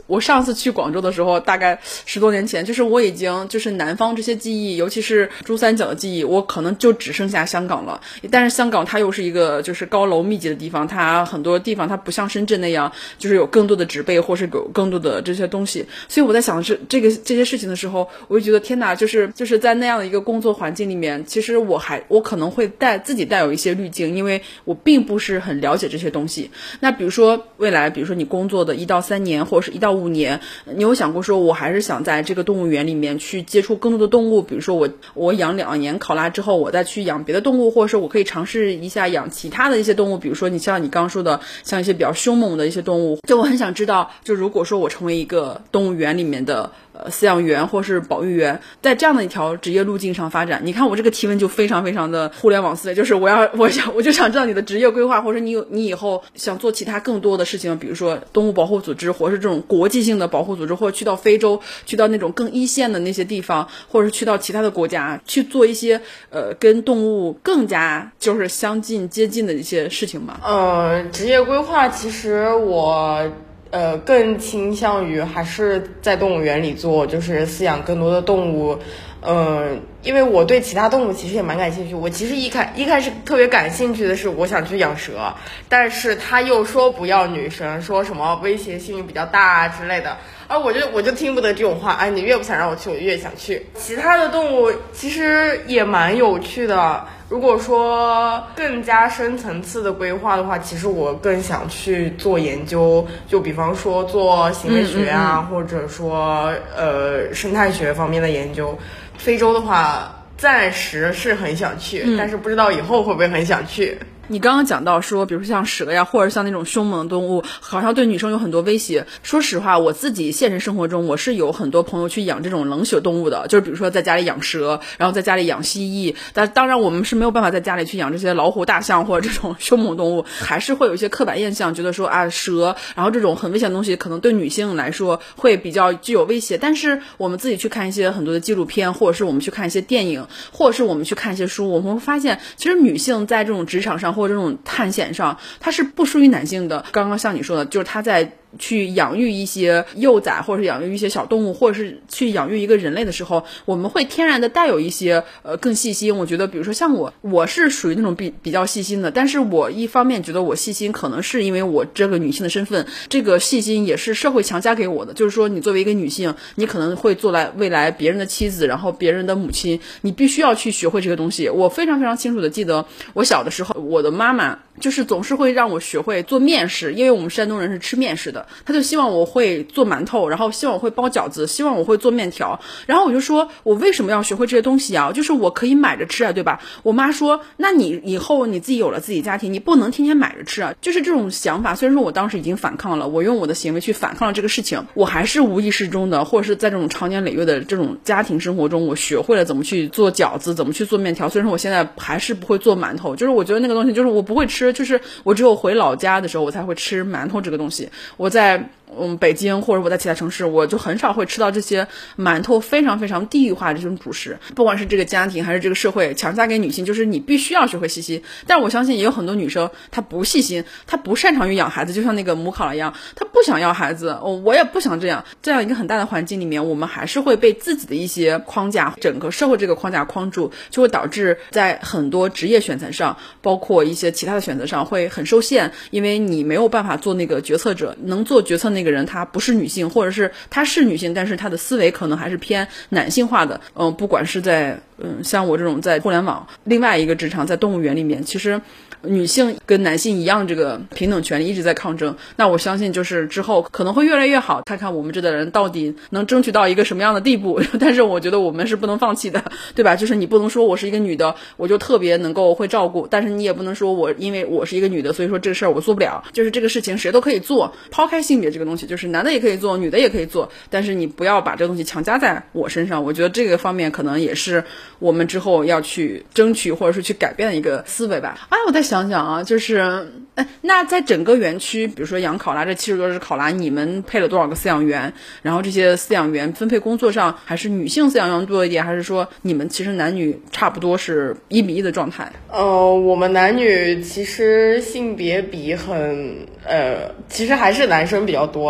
[SPEAKER 1] 我上次去广州的时候，大概十多年前，就是我已经就是南方这些记忆，尤其是珠三角的记忆，我可能就只剩下香港了。但是香港它又是一个就是高楼密集的地方，它很多地方它不像深圳那样，就是有更多的植被或是有更多的这些东西。所以我在想是这个这些事情的时候，我就觉得天哪，就是就是在那样的一个工作环境里面，其实我还我可能会带自己带有一些滤镜，因为我并不是很了解这些东西。那比如说未来，比如说你工作的一到三年或者是一到五年，你有想过说我还是想在这个动物园里面去接触更多的动物，比如说我我养两年考拉之后，我再去养别的动物，或者是我可以尝试一下养其他的一些动物，比如说你像你刚刚说的像一些比较凶猛的一些动物。就我很想知道，就如果说我成为一个动物园里面的呃饲养员或是保育员，在这样的一条职业路径上发展，你看我这个提问就非常非常的互联网思维，就是我要我想我就想知道你的职业规划，或者你有你以后想做其他更多的事情，比如说动物保护组织，或者是这种国际性的保护组织，或者去到非洲，去到那种更一线的那些地方，或者是去到其他的国家去做一些呃跟动物更加就是相近接近的一些事情吗？
[SPEAKER 2] 呃，职业规划其实我呃更倾向于还是在动物园里做，就是饲养更多的动物。呃，因为我对其他动物其实也蛮感兴趣。我其实一开一开始特别感兴趣的是我想去养蛇，但是他又说不要女生，说什么威胁性比较大啊之类的。而我就我就听不得这种话，哎，你越不想让我去，我越想去。其他的动物其实也蛮有趣的。如果说更加深层次的规划的话，其实我更想去做研究，就比方说做行为学啊，嗯嗯嗯或者说呃生态学方面的研究。非洲的话，暂时是很想去，嗯、但是不知道以后会不会很想去。
[SPEAKER 1] 你刚刚讲到说，比如说像蛇呀，或者像那种凶猛的动物，好像对女生有很多威胁。说实话，我自己现实生活中，我是有很多朋友去养这种冷血动物的，就是比如说在家里养蛇，然后在家里养蜥蜴。但当然，我们是没有办法在家里去养这些老虎、大象或者这种凶猛动物，还是会有一些刻板印象，觉得说啊蛇，然后这种很危险的东西，可能对女性来说会比较具有威胁。但是我们自己去看一些很多的纪录片，或者是我们去看一些电影，或者是我们去看一些书，我们会发现，其实女性在这种职场上或者这种探险上，它是不输于男性的。刚刚像你说的，就是她在去养育一些幼崽，或者是养育一些小动物，或者是去养育一个人类的时候，我们会天然的带有一些呃更细心。我觉得比如说像我我是属于那种比比较细心的，但是我一方面觉得我细心可能是因为我这个女性的身份，这个细心也是社会强加给我的。就是说你作为一个女性，你可能会做来未来别人的妻子，然后别人的母亲，你必须要去学会这个东西。我非常非常清楚的记得我小的时候，我的妈妈就是总是会让我学会做面食，因为我们山东人是吃面食的，她就希望我会做馒头，然后希望我会包饺子，希望我会做面条。然后我就说我为什么要学会这些东西啊？就是我可以买着吃啊，对吧？我妈说那你以后你自己有了自己家庭，你不能天天买着吃啊。就是这种想法，虽然说我当时已经反抗了，我用我的行为去反抗了这个事情，我还是无意识中的，或者是在这种长年累月的这种家庭生活中，我学会了怎么去做饺子，怎么去做面条。虽然说我现在还是不会做馒头，就是我觉得那个东西就是我不会吃，就是我只有回老家的时候我才会吃馒头这个东西。我在嗯，北京或者我在其他城市，我就很少会吃到这些馒头非常非常地域化的这种主食。不管是这个家庭还是这个社会强加给女性，就是你必须要学会细心。但我相信也有很多女生她不细心，她不擅长于养孩子，就像那个母考拉一样，她不想要孩子，哦，我也不想这样。这样一个很大的环境里面，我们还是会被自己的一些框架，整个社会这个框架框住，就会导致在很多职业选择上，包括一些其他的选择上会很受限，因为你没有办法做那个决策者，能做决策那个人她不是女性，或者是她是女性，但是她的思维可能还是偏男性化的。嗯、呃，不管是在嗯像我这种在互联网另外一个职场，在动物园里面，其实女性跟男性一样，这个平等权利一直在抗争。那我相信就是之后可能会越来越好，看看我们这代人到底能争取到一个什么样的地步。但是我觉得我们是不能放弃的，对吧？就是你不能说我是一个女的我就特别能够会照顾，但是你也不能说我因为我是一个女的所以说这个事儿我做不了。就是这个事情谁都可以做，抛开性别这个东西，就是男的也可以做，女的也可以做，但是你不要把这个东西强加在我身上。我觉得这个方面可能也是我们之后要去争取或者是去改变的一个思维吧。哎，我再想想啊，就是哎，那在整个园区，比如说养考拉这七十多只考拉，你们配了多少个饲养员？然后这些饲养员分配工作上，还是女性饲养员多一点，还是说你们其实男女差不多是一比一的状态？
[SPEAKER 2] 呃，我们男女其实性别比很呃，其实还是男生比较多啦。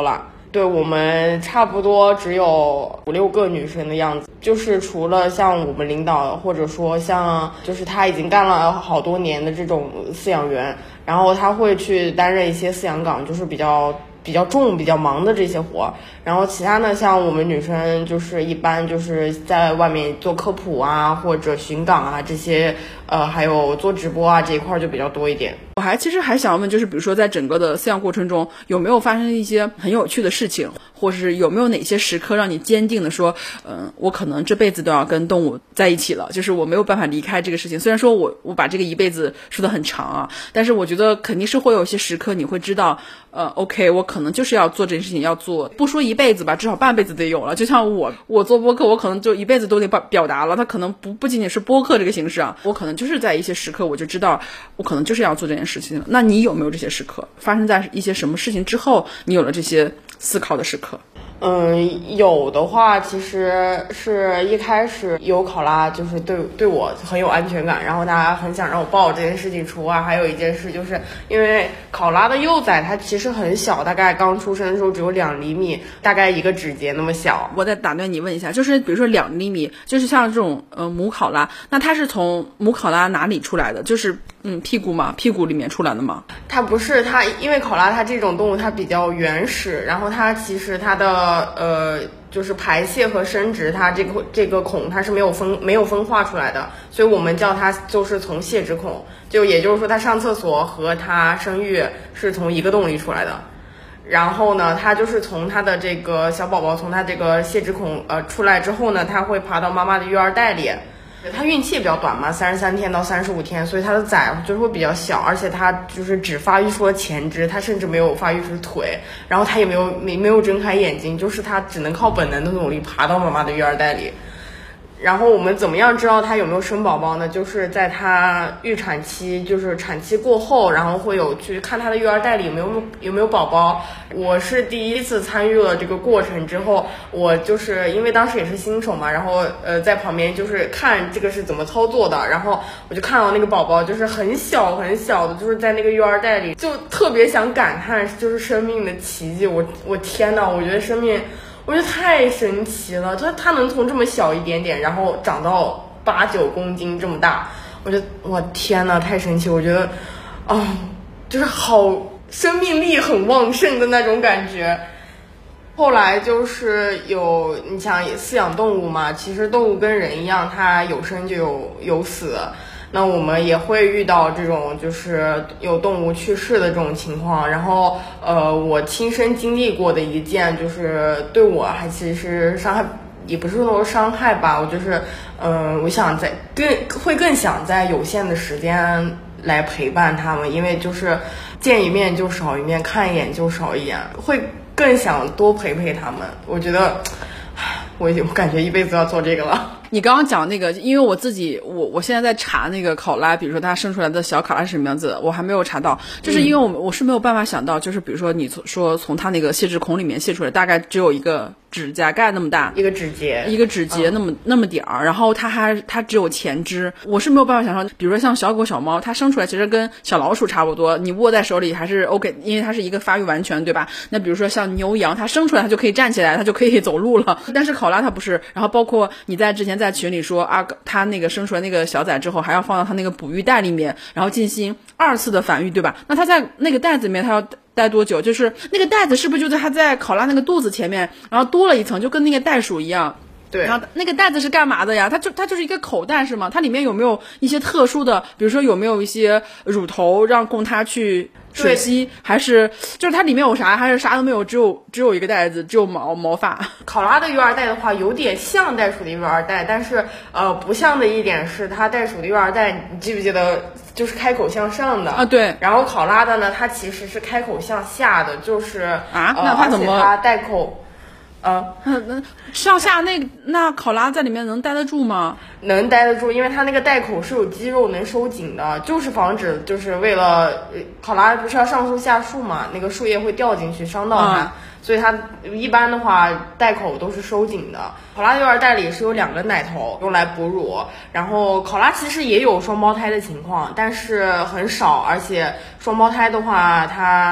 [SPEAKER 2] 对，我们差不多只有五六个女生的样子，就是除了像我们领导，或者说像就是他已经干了好多年的这种饲养员，然后他会去担任一些饲养岗，就是比较比较重、比较忙的这些活。然后其他呢，像我们女生就是一般就是在外面做科普啊，或者巡岗啊这些，呃，还有做直播啊这一块就比较多一点。
[SPEAKER 1] 我还其实还想问，就是比如说在整个的饲养过程中，有没有发生一些很有趣的事情，或是有没有哪些时刻让你坚定的说，嗯，我可能这辈子都要跟动物在一起了，就是我没有办法离开这个事情。虽然说我我把这个一辈子说得很长啊，但是我觉得肯定是会有一些时刻你会知道，呃 ，OK， 我可能就是要做这件事情，要做不说一辈子吧，至少半辈子得有了。就像我我做播客，我可能就一辈子都得表表达了，它可能不不仅仅是播客这个形式啊，我可能就是在一些时刻我就知道，我可能就是要做这件事情了。那你有没有这些时刻发生在一些什么事情之后，你有了这些思考的时刻？
[SPEAKER 2] 嗯，有的话，其实是一开始有考拉，就是对对我很有安全感，然后他很想让我抱这件事情除外。还有一件事，就是因为考拉的幼崽它其实很小，大概刚出生的时候只有两厘米，大概一个指节那么小。
[SPEAKER 1] 我再打断你问一下，就是比如说两厘米，就是像这种呃母考拉，那它是从母考拉哪里出来的？就是嗯屁股嘛，屁股里面出来的吗？
[SPEAKER 2] 它不是，它因为考拉它这种动物它比较原始，然后它其实它的呃，就是排泄和生殖，它这个这个孔它是没有分没有分化出来的，所以我们叫它就是从泄殖孔，就也就是说它上厕所和它生育是从一个洞里出来的。然后呢，它就是从它的这个小宝宝从它这个泄殖孔呃出来之后呢，它会爬到妈妈的育儿袋里。它孕期也比较短嘛，三十三天到三十五天，所以它的崽就是会比较小，而且它就是只发育出了前肢，它甚至没有发育出腿，然后它也没有没没有睁开眼睛，就是它只能靠本能的努力爬到妈妈的育儿袋里。然后我们怎么样知道它有没有生宝宝呢？就是在它预产期，就是产期过后，然后会有去看它的育儿袋里有没有有没有宝宝。我是第一次参与了这个过程之后，我就是因为当时也是新手嘛，然后呃在旁边就是看这个是怎么操作的，然后我就看到那个宝宝就是很小很小的，就是在那个育儿袋里，就特别想感叹就是生命的奇迹。我我天哪，我觉得生命。我觉得太神奇了，它它能从这么小一点点，然后长到八九公斤这么大，我觉得我天呐，太神奇！我觉得，啊、哦，就是好生命力很旺盛的那种感觉。后来就是有，你想饲养动物嘛，其实动物跟人一样，它有生就有有死。那我们也会遇到这种就是有动物去世的这种情况，然后呃，我亲身经历过的一件就是对我还其实伤害，也不是说伤害吧，我就是嗯、呃，我想在更会更想在有限的时间来陪伴他们，因为就是见一面就少一面，看一眼就少一眼，会更想多陪陪他们。我觉得我我感觉一辈子要做这个了。
[SPEAKER 1] 你刚刚讲那个，因为我自己，我我现在在查那个考拉，比如说它生出来的小考拉是什么样子，我还没有查到，就是因为我我是没有办法想到，就是比如说你从说从它那个泄殖孔里面泄出来，大概只有一个指甲盖那么大，
[SPEAKER 2] 一个指节，
[SPEAKER 1] 一个指节那么、嗯、那么点儿，然后它还它只有前肢，我是没有办法想象，比如说像小狗小猫，它生出来其实跟小老鼠差不多，你握在手里还是 OK， 因为它是一个发育完全，对吧？那比如说像牛羊，它生出来它就可以站起来，它就可以走路了，但是考拉它不是。然后包括你在之前在群里说啊，它那个生出来那个小崽之后，还要放到它那个哺育袋里面，然后进行二次的繁育，对吧？那它在那个袋子里面，它要待多久？就是那个袋子是不是就在它在考拉那个肚子前面，然后多了一层，就跟那个袋鼠一样？
[SPEAKER 2] 对，
[SPEAKER 1] 然后那个袋子是干嘛的呀？它就它就是一个口袋是吗？它里面有没有一些特殊的，比如说有没有一些乳头让供它去吮吸，还是就是它里面有啥，还是啥都没有，只有只有一个袋子，只有毛毛发？
[SPEAKER 2] 考拉的育儿袋的话，有点像袋鼠的育儿袋，但是呃不像的一点是，它袋鼠的育儿袋，你记不记得就是开口向上的
[SPEAKER 1] 啊？对。
[SPEAKER 2] 然后考拉的呢，它其实是开口向下的，就是
[SPEAKER 1] 啊，那它怎么？
[SPEAKER 2] 呃、它袋口。
[SPEAKER 1] 呃，那上下那那考拉在里面能待得住吗？
[SPEAKER 2] 能待得住，因为它那个袋口是有肌肉能收紧的，就是防止，就是为了考拉不是要上树下树嘛，那个树叶会掉进去伤到它，嗯、所以它一般的话袋口都是收紧的。考拉育儿袋里是有两个奶头用来哺乳，然后考拉其实也有双胞胎的情况，但是很少，而且双胞胎的话它。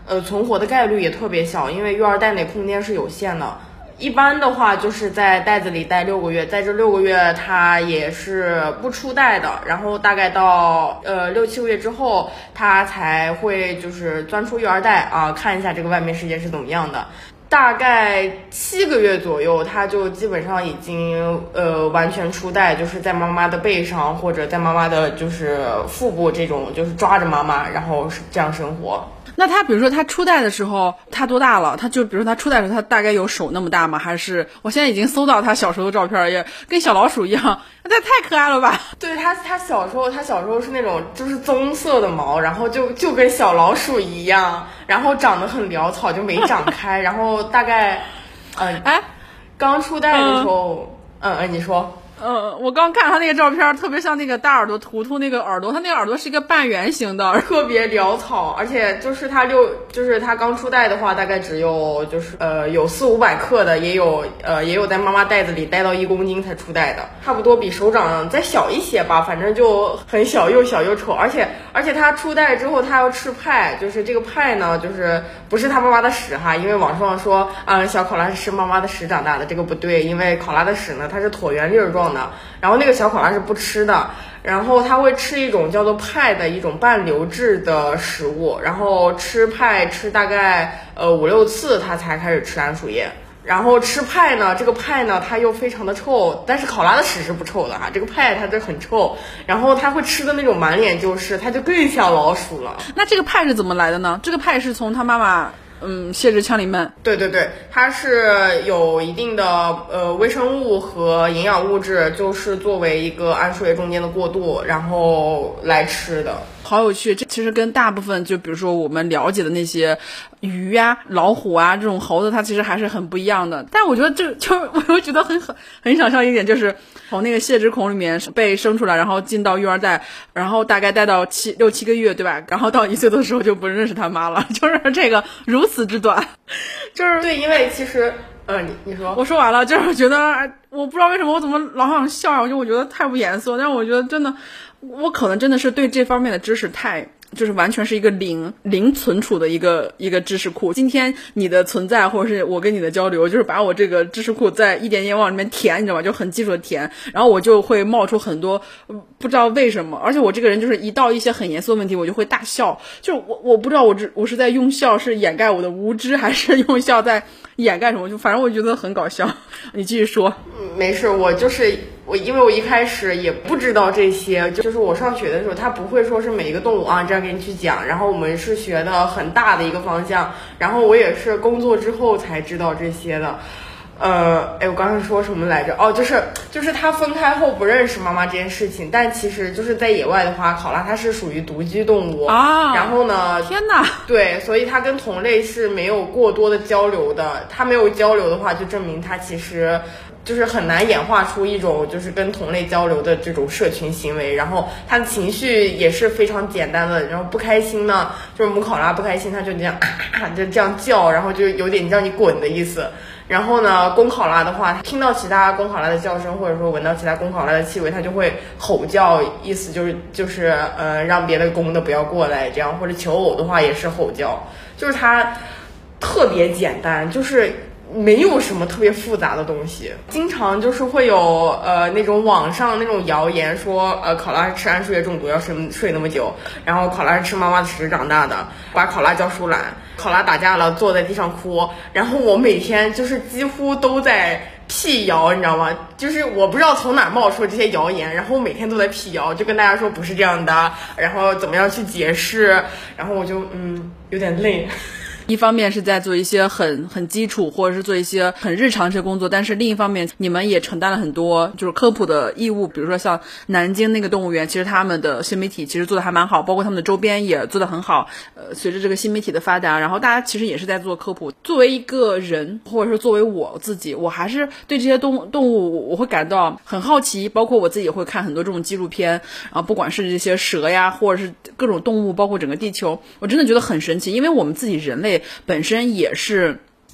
[SPEAKER 2] 呃，存活的概率也特别小，因为育儿袋内空间是有限的。一般的话就是在袋子里待六个月，在这六个月它也是不出袋的，然后大概到呃六七个月之后，它才会就是钻出育儿袋啊，看一下这个外面世界是怎么样的。大概七个月左右，它就基本上已经呃完全出袋，就是在妈妈的背上或者在妈妈的就是腹部这种，就是抓着妈妈，然后是这样生活。
[SPEAKER 1] 那他比如说他出袋的时候他多大了？他就比如说他出袋的时候他大概有手那么大吗？还是我现在已经搜到他小时候的照片，也跟小老鼠一样，那太可爱了吧？
[SPEAKER 2] 对，他他小时候他小时候是那种就是棕色的毛，然后就就跟小老鼠一样，然后长得很潦草，就没长开，然后大概呃
[SPEAKER 1] 哎
[SPEAKER 2] 刚出袋的时候，嗯嗯，你说。
[SPEAKER 1] 呃，我刚看他那个照片，特别像那个大耳朵图图那个耳朵，他那个耳朵是一个半圆形的，
[SPEAKER 2] 特别潦草，而且就是他六，就是他刚出袋的话，大概只有就是呃有四五百克的，也有呃也有在妈妈袋子里待到一公斤才出袋的，差不多比手掌再小一些吧，反正就很小，又小又丑，而且而且他出袋之后他要吃派，就是这个派呢，就是不是他妈妈的屎哈，因为网上说啊、呃、小考拉是吃妈妈的屎长大的，这个不对，因为考拉的屎呢它是椭圆粒儿状的，然后那个小考拉是不吃的，然后它会吃一种叫做派的一种半流质的食物，然后吃派吃大概呃五六次它才开始吃桉树叶。然后吃派呢，这个派呢它又非常的臭，但是考拉的屎是不臭的哈，这个派它就很臭，然后它会吃的那种满脸就是，它就更像老鼠了。
[SPEAKER 1] 那这个派是怎么来的呢？这个派是从他妈妈嗯泄殖腔里面？
[SPEAKER 2] 对对对，它是有一定的呃微生物和营养物质，就是作为一个桉树叶中间的过渡，然后来吃的。
[SPEAKER 1] 好有趣，这其实跟大部分就比如说我们了解的那些鱼啊、老虎啊这种猴子，它其实还是很不一样的。但我觉得这就我又觉得很很很想象一点，就是从那个泄殖孔里面被生出来，然后进到育儿袋，然后大概待到七六七个月，对吧？然后到一岁的时候就不认识他妈了，就是这个如此之短，就是
[SPEAKER 2] 对，因为其实。嗯，你你说，
[SPEAKER 1] 我说完了，就是觉得我不知道为什么我怎么老想笑呀，我就我觉得太不严肃，但是我觉得真的，我可能真的是对这方面的知识太。就是完全是一个零零存储的一个一个知识库。今天你的存在或者是我跟你的交流，就是把我这个知识库在一点点往里面填，你知道吗？就很基础的填，然后我就会冒出很多不知道为什么，而且我这个人就是一到一些很严肃的问题，我就会大笑。就是我我不知道我这我是在用笑是掩盖我的无知，还是用笑在掩盖什么？就反正我觉得很搞笑。你继续说。
[SPEAKER 2] 嗯，没事，我就是我，因为我一开始也不知道这些，就是我上学的时候，他不会说是每一个动物啊这样给你去讲，然后我们是学的很大的一个方向，然后我也是工作之后才知道这些的。呃，哎，我刚才说什么来着？哦，就是就是他分开后不认识妈妈这件事情，但其实就是在野外的话，考拉它是属于独居动物
[SPEAKER 1] 啊。
[SPEAKER 2] 然后呢，
[SPEAKER 1] 天哪，
[SPEAKER 2] 对，所以它跟同类是没有过多的交流的。它没有交流的话，就证明它其实就是很难演化出一种就是跟同类交流的这种社群行为。然后它的情绪也是非常简单的，然后不开心呢，就是母考拉不开心，它就这样、啊、就这样叫，然后就有点让你滚的意思。然后呢，公考拉的话，听到其他公考拉的叫声，或者说闻到其他公考拉的气味，它就会吼叫，意思就是就是呃让别的公的不要过来，这样或者求偶的话也是吼叫，就是它特别简单，就是没有什么特别复杂的东西。经常就是会有呃那种网上那种谣言说，呃考拉是吃桉树叶中毒要睡睡那么久，然后考拉是吃妈妈的屎长大的，把考拉叫出来。考拉打架了，坐在地上哭，然后我每天就是几乎都在辟谣，你知道吗？就是我不知道从哪冒出这些谣言，然后我每天都在辟谣，就跟大家说不是这样的，然后怎么样去解释，然后我就嗯有点累。
[SPEAKER 1] 一方面是在做一些很很基础或者是做一些很日常这工作，但是另一方面你们也承担了很多就是科普的义务，比如说像南京那个动物园，其实他们的新媒体其实做的还蛮好，包括他们的周边也做得很好。呃，随着这个新媒体的发达，然后大家其实也是在做科普。作为一个人，或者说作为我自己，我还是对这些动动物我会感到很好奇，包括我自己也会看很多这种纪录片，然后不管是这些蛇呀，或者是各种动物，包括整个地球，我真的觉得很神奇，因为我们自己人类本身也是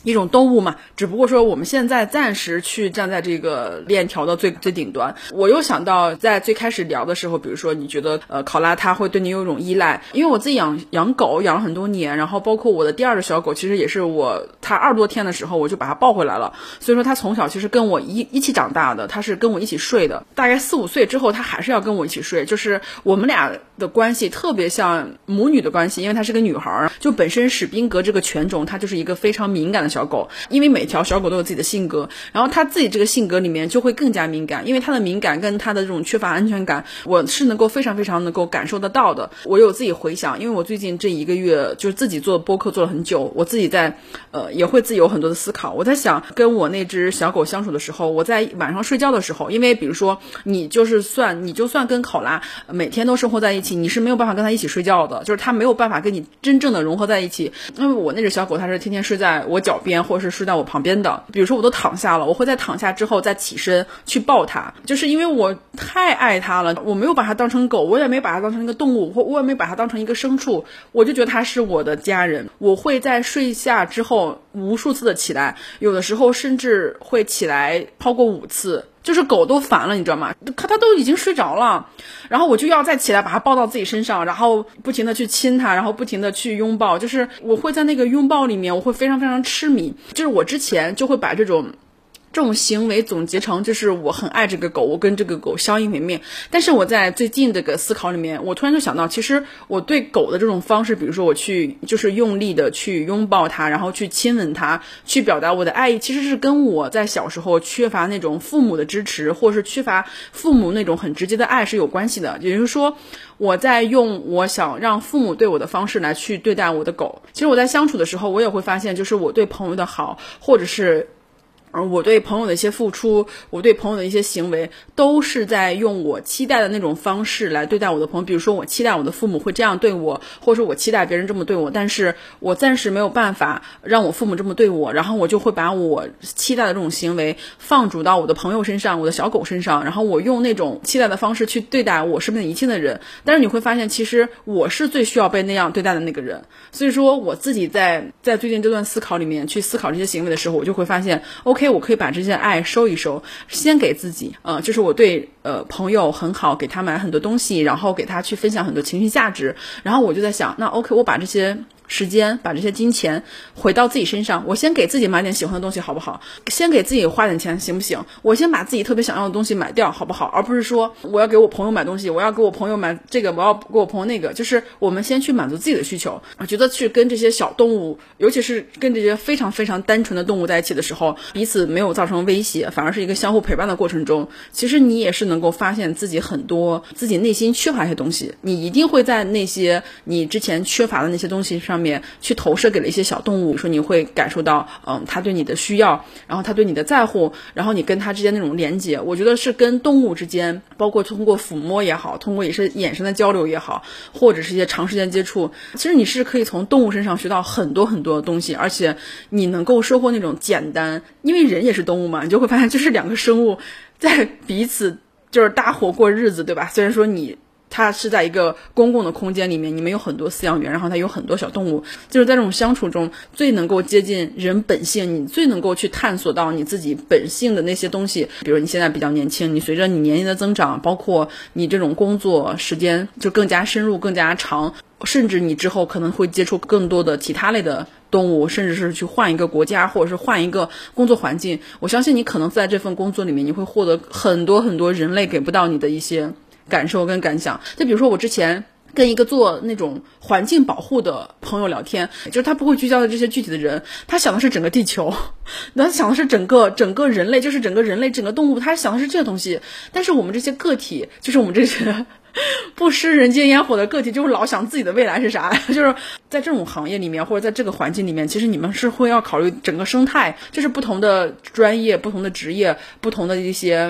[SPEAKER 1] 一种动物嘛，只不过说我们现在暂时去站在这个链条的最最顶端。我又想到在最开始聊的时候，比如说你觉得呃考拉它会对你有一种依赖，因为我自己养养狗养了很多年，然后包括我的第二个小狗，其实也是我它二十多天的时候我就把它抱回来了，所以说它从小其实跟我一一起长大的，它是跟我一起睡的，大概四五岁之后它还是要跟我一起睡，就是我们俩的关系特别像母女的关系，因为它是个女孩，就本身史宾格这个犬种它就是一个非常敏感的小狗，因为每条小狗都有自己的性格，然后它自己这个性格里面就会更加敏感，因为它的敏感跟它的这种缺乏安全感，我是能够非常非常能够感受得到的。我有自己回想，因为我最近这一个月就是自己做播客做了很久，我自己在呃也会自己有很多的思考。我在想跟我那只小狗相处的时候，我在晚上睡觉的时候，因为比如说你就是算你就算跟考拉每天都生活在一起，你是没有办法跟它一起睡觉的，就是它没有办法跟你真正的融合在一起。因为我那只小狗它是天天睡在我脚边或者是睡在我旁边的，比如说我都躺下了，我会在躺下之后再起身去抱它，就是因为我太爱它了，我没有把它当成狗，我也没把它当成一个动物，或我也没把它当成一个牲畜，我就觉得它是我的家人。我会在睡下之后无数次的起来，有的时候甚至会起来超过五次，就是狗都烦了，你知道吗？它它都已经睡着了，然后我就要再起来把它抱到自己身上，然后不停的去亲它，然后不停的去拥抱，就是我会在那个拥抱里面我会非常非常痴迷，就是我之前就会把这种这种行为总结成就是我很爱这个狗，我跟这个狗相依为命。但是我在最近这个思考里面，我突然就想到，其实我对狗的这种方式，比如说我去就是用力的去拥抱它，然后去亲吻它，去表达我的爱意，其实是跟我在小时候缺乏那种父母的支持，或者是缺乏父母那种很直接的爱是有关系的。也就是说我在用我想让父母对我的方式来去对待我的狗。其实我在相处的时候，我也会发现，就是我对朋友的好，或者是而我对朋友的一些付出，我对朋友的一些行为，都是在用我期待的那种方式来对待我的朋友。比如说我期待我的父母会这样对我，或者说我期待别人这么对我，但是我暂时没有办法让我父母这么对我，然后我就会把我期待的这种行为放逐到我的朋友身上，我的小狗身上，然后我用那种期待的方式去对待我身边的一切的人。但是你会发现，其实我是最需要被那样对待的那个人。所以说我自己在在最近这段思考里面去思考这些行为的时候，我就会发现 OK，我可以把这些爱收一收，先给自己，呃，就是我对呃朋友很好，给他买很多东西，然后给他去分享很多情绪价值，然后我就在想，那 OK， 我把这些时间把这些金钱回到自己身上，我先给自己买点喜欢的东西好不好？先给自己花点钱行不行？我先把自己特别想要的东西买掉好不好？而不是说我要给我朋友买东西，我要给我朋友买这个，我要给我朋友那个，就是我们先去满足自己的需求。我觉得去跟这些小动物，尤其是跟这些非常非常单纯的动物在一起的时候，彼此没有造成威胁，反而是一个相互陪伴的过程中，其实你也是能够发现自己很多自己内心缺乏一些东西，你一定会在那些你之前缺乏的那些东西上面去投射给了一些小动物，说你会感受到嗯，他对你的需要，然后他对你的在乎，然后你跟他之间那种连接，我觉得是跟动物之间，包括通过抚摸也好，通过也是眼神的交流也好，或者是一些长时间接触，其实你是可以从动物身上学到很多很多的东西，而且你能够收获那种简单，因为人也是动物嘛，你就会发现就是两个生物在彼此就是搭伙过日子，对吧？虽然说你它是在一个公共的空间里面，你们有很多饲养员，然后它有很多小动物，就是在这种相处中最能够接近人本性，你最能够去探索到你自己本性的那些东西。比如你现在比较年轻，你随着你年龄的增长，包括你这种工作时间就更加深入更加长，甚至你之后可能会接触更多的其他类的动物，甚至是去换一个国家，或者是换一个工作环境，我相信你可能在这份工作里面你会获得很多很多人类给不到你的一些感受跟感想。就比如说我之前跟一个做那种环境保护的朋友聊天，就是他不会聚焦的这些具体的人，他想的是整个地球，他想的是整个整个人类，就是整个人类整个动物，他想的是这个东西。但是我们这些个体，就是我们这些不食人间烟火的个体，就是老想自己的未来是啥，就是在这种行业里面或者在这个环境里面，其实你们是会要考虑整个生态，就是不同的专业不同的职业不同的一些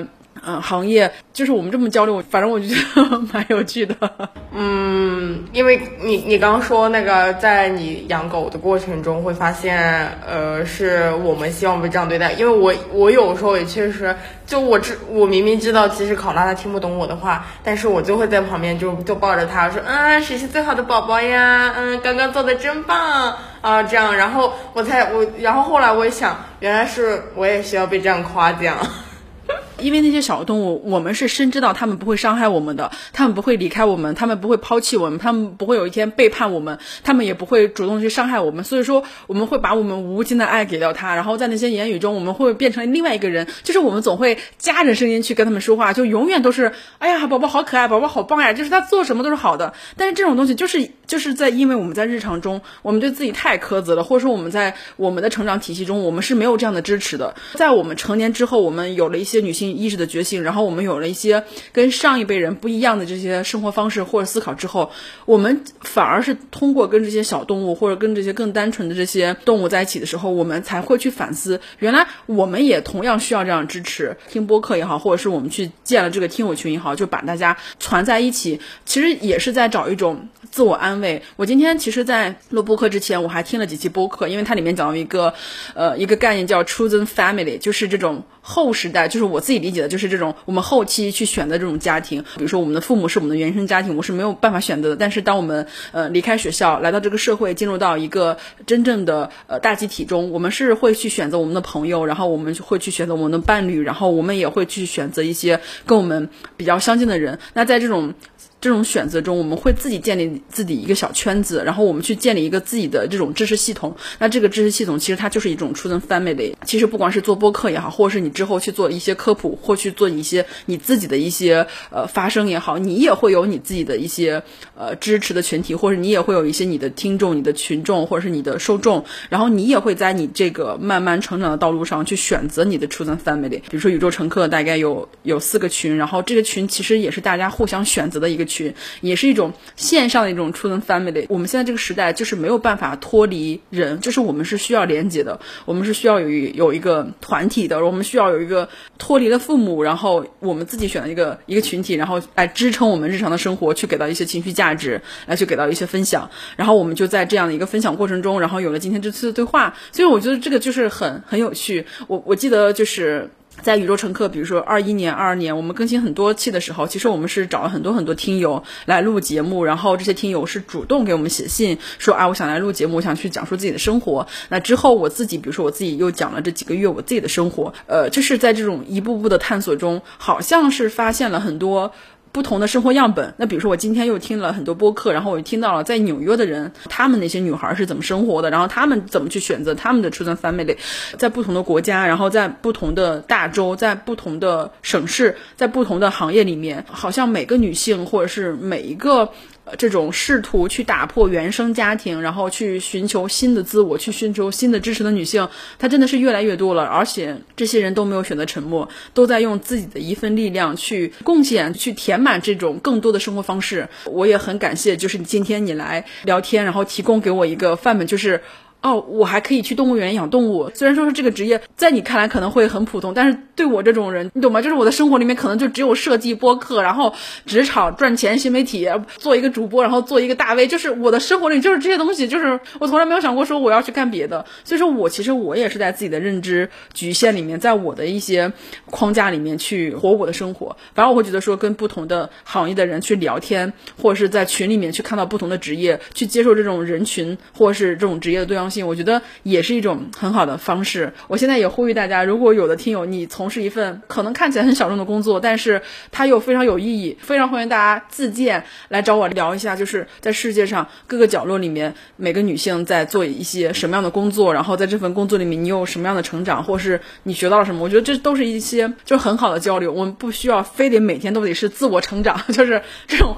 [SPEAKER 1] 嗯、呃、行业，就是我们这么交流，反正我就觉得蛮有趣的。
[SPEAKER 2] 嗯，因为你你刚说那个，在你养狗的过程中会发现，呃，是我们希望被这样对待。因为我我有时候也确实，就我知我明明知道，其实考拉他听不懂我的话，但是我就会在旁边就就抱着他说，嗯，谁是最好的宝宝呀？嗯，刚刚做的真棒啊，这样，然后我才我，然后后来我也想，原来是我也需要被这样夸奖。
[SPEAKER 1] 因为那些小动物，我们是深知道他们不会伤害我们的，他们不会离开我们，他们不会抛弃我们，他们不会有一天背叛我们，他们也不会主动去伤害我们，所以说我们会把我们无尽的爱给到他，然后在那些言语中我们会变成另外一个人，就是我们总会加着声音去跟他们说话，就永远都是哎呀宝宝好可爱，宝宝好棒呀，就是他做什么都是好的。但是这种东西就是就是在因为我们在日常中我们对自己太苛责了，或者说我们在我们的成长体系中我们是没有这样的支持的。在我们成年之后，我们有了一些女性意识的觉醒，然后我们有了一些跟上一辈人不一样的这些生活方式或者思考之后，我们反而是通过跟这些小动物或者跟这些更单纯的这些动物在一起的时候，我们才会去反思，原来我们也同样需要这样支持。听播客也好，或者是我们去建了这个听友群也好，就把大家传在一起，其实也是在找一种自我安慰。我今天其实在录播客之前我还听了几期播客，因为它里面讲到一个呃一个概念叫 chosen family， 就是这种后时代，就是我自己理解的，就是这种我们后期去选择这种家庭，比如说我们的父母是我们的原生家庭，我是没有办法选择的，但是当我们呃离开学校来到这个社会，进入到一个真正的呃大集体中，我们是会去选择我们的朋友，然后我们会去选择我们的伴侣，然后我们也会去选择一些跟我们比较相近的人。那在这种这种选择中，我们会自己建立自己一个小圈子，然后我们去建立一个自己的这种知识系统。那这个知识系统其实它就是一种 chosen family。其实不管是做播客也好，或者是你之后去做一些科普，或去做一些你自己的一些呃发声也好，你也会有你自己的一些呃支持的群体，或者你也会有一些你的听众、你的群众，或者是你的受众，然后你也会在你这个慢慢成长的道路上去选择你的 chosen family。比如说宇宙乘客大概有有四个群，然后这个群其实也是大家互相选择的一个群，也是一种线上的一种 chosen family。 我们现在这个时代就是没有办法脱离人，就是我们是需要连接的，我们是需要有一有一个团体的，我们需要有一个脱离了父母，然后我们自己选的一个一个群体，然后来支撑我们日常的生活，去给到一些情绪价值，来去给到一些分享，然后我们就在这样的一个分享过程中，然后有了今天这次的对话。所以我觉得这个就是很很有趣。我我记得就是在宇宙乘客比如说二一年二二年我们更新很多期的时候，其实我们是找了很多很多听友来录节目，然后这些听友是主动给我们写信说啊我想来录节目，我想去讲述自己的生活。那之后我自己比如说我自己又讲了这几个月我自己的生活，呃就是在这种一步步的探索中，好像是发现了很多不同的生活样本。那比如说我今天又听了很多播客，然后我听到了在纽约的人他们那些女孩是怎么生活的，然后他们怎么去选择他们的 chosen family。 在不同的国家，然后在不同的大洲，在不同的省市，在不同的行业里面，好像每个女性或者是每一个这种试图去打破原生家庭，然后去寻求新的自我，去寻求新的支持的女性，她真的是越来越多了。而且这些人都没有选择沉默，都在用自己的一份力量去贡献，去填满这种更多的生活方式。我也很感谢就是今天你来聊天，然后提供给我一个范本，就是哦，我还可以去动物园养动物。虽然说是这个职业在你看来可能会很普通，但是对我这种人你懂吗，就是我的生活里面可能就只有设计、播客，然后职场赚钱、新媒体，做一个主播，然后做一个大 V， 就是我的生活里就是这些东西，就是我从来没有想过说我要去干别的。所以说我其实我也是在自己的认知局限里面，在我的一些框架里面去活我的生活。反正我会觉得说跟不同的行业的人去聊天，或者是在群里面去看到不同的职业，去接受这种人群或者是这种职业的多样性，我觉得也是一种很好的方式。我现在也呼吁大家，如果有的听友你从事一份可能看起来很小众的工作，但是它又非常有意义，非常欢迎大家自荐来找我聊一下，就是在世界上各个角落里面每个女性在做一些什么样的工作，然后在这份工作里面你有什么样的成长，或是你学到了什么。我觉得这都是一些就很好的交流，我们不需要非得每天都得是自我成长，就是这种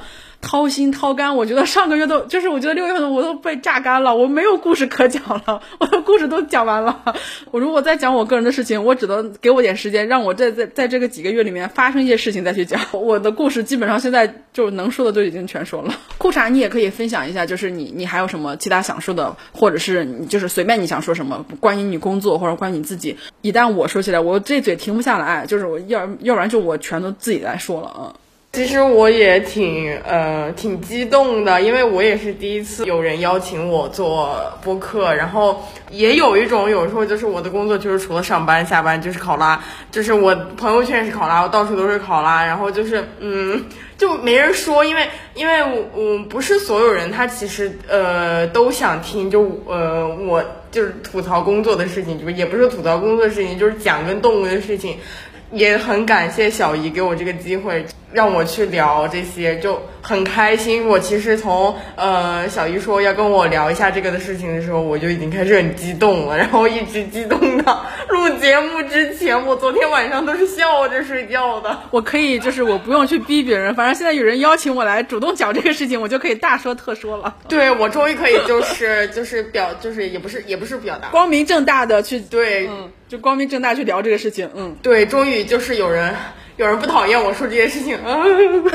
[SPEAKER 1] 掏心掏肝，我觉得上个月都就是我觉得六月份我都被榨干了，我没有故事可讲了，我的故事都讲完了。我如果再讲我个人的事情，我只能给我点时间，让我在在在这个几个月里面发生一些事情再去讲。我的故事基本上现在就能说的都已经全说了。裤衩你也可以分享一下，就是你你还有什么其他想说的，或者是你就是随便你想说什么，关于你工作或者关于你自己。一旦我说起来，我这嘴停不下来，就是我要要不然就我全都自己来说了啊。
[SPEAKER 2] 其实我也挺呃挺激动的，因为我也是第一次有人邀请我做播客，然后也有一种有时候就是我的工作就是除了上班下班就是考拉，就是我朋友圈是考拉，我到处都是考拉，然后就是嗯就没人说，因为因为我我不是所有人他其实呃都想听，就呃我就是吐槽工作的事情，就是也不是吐槽工作的事情，就是讲跟动物的事情。也很感谢小姨给我这个机会让我去聊这些，就很开心。我其实从呃小姨说要跟我聊一下这个的事情的时候，我就已经开始很激动了，然后一直激动到录节目之前，我昨天晚上都是笑着睡觉的。
[SPEAKER 1] 我可以就是我不用去逼别人，反正现在有人邀请我来主动讲这个事情，我就可以大说特说了。
[SPEAKER 2] 对，我终于可以就是就是表就是也不是也不是表达，
[SPEAKER 1] 光明正大的去
[SPEAKER 2] 对。
[SPEAKER 1] 嗯就光明正大去聊这个事情，嗯，
[SPEAKER 2] 对，终于就是有人有人不讨厌我说这些事情啊。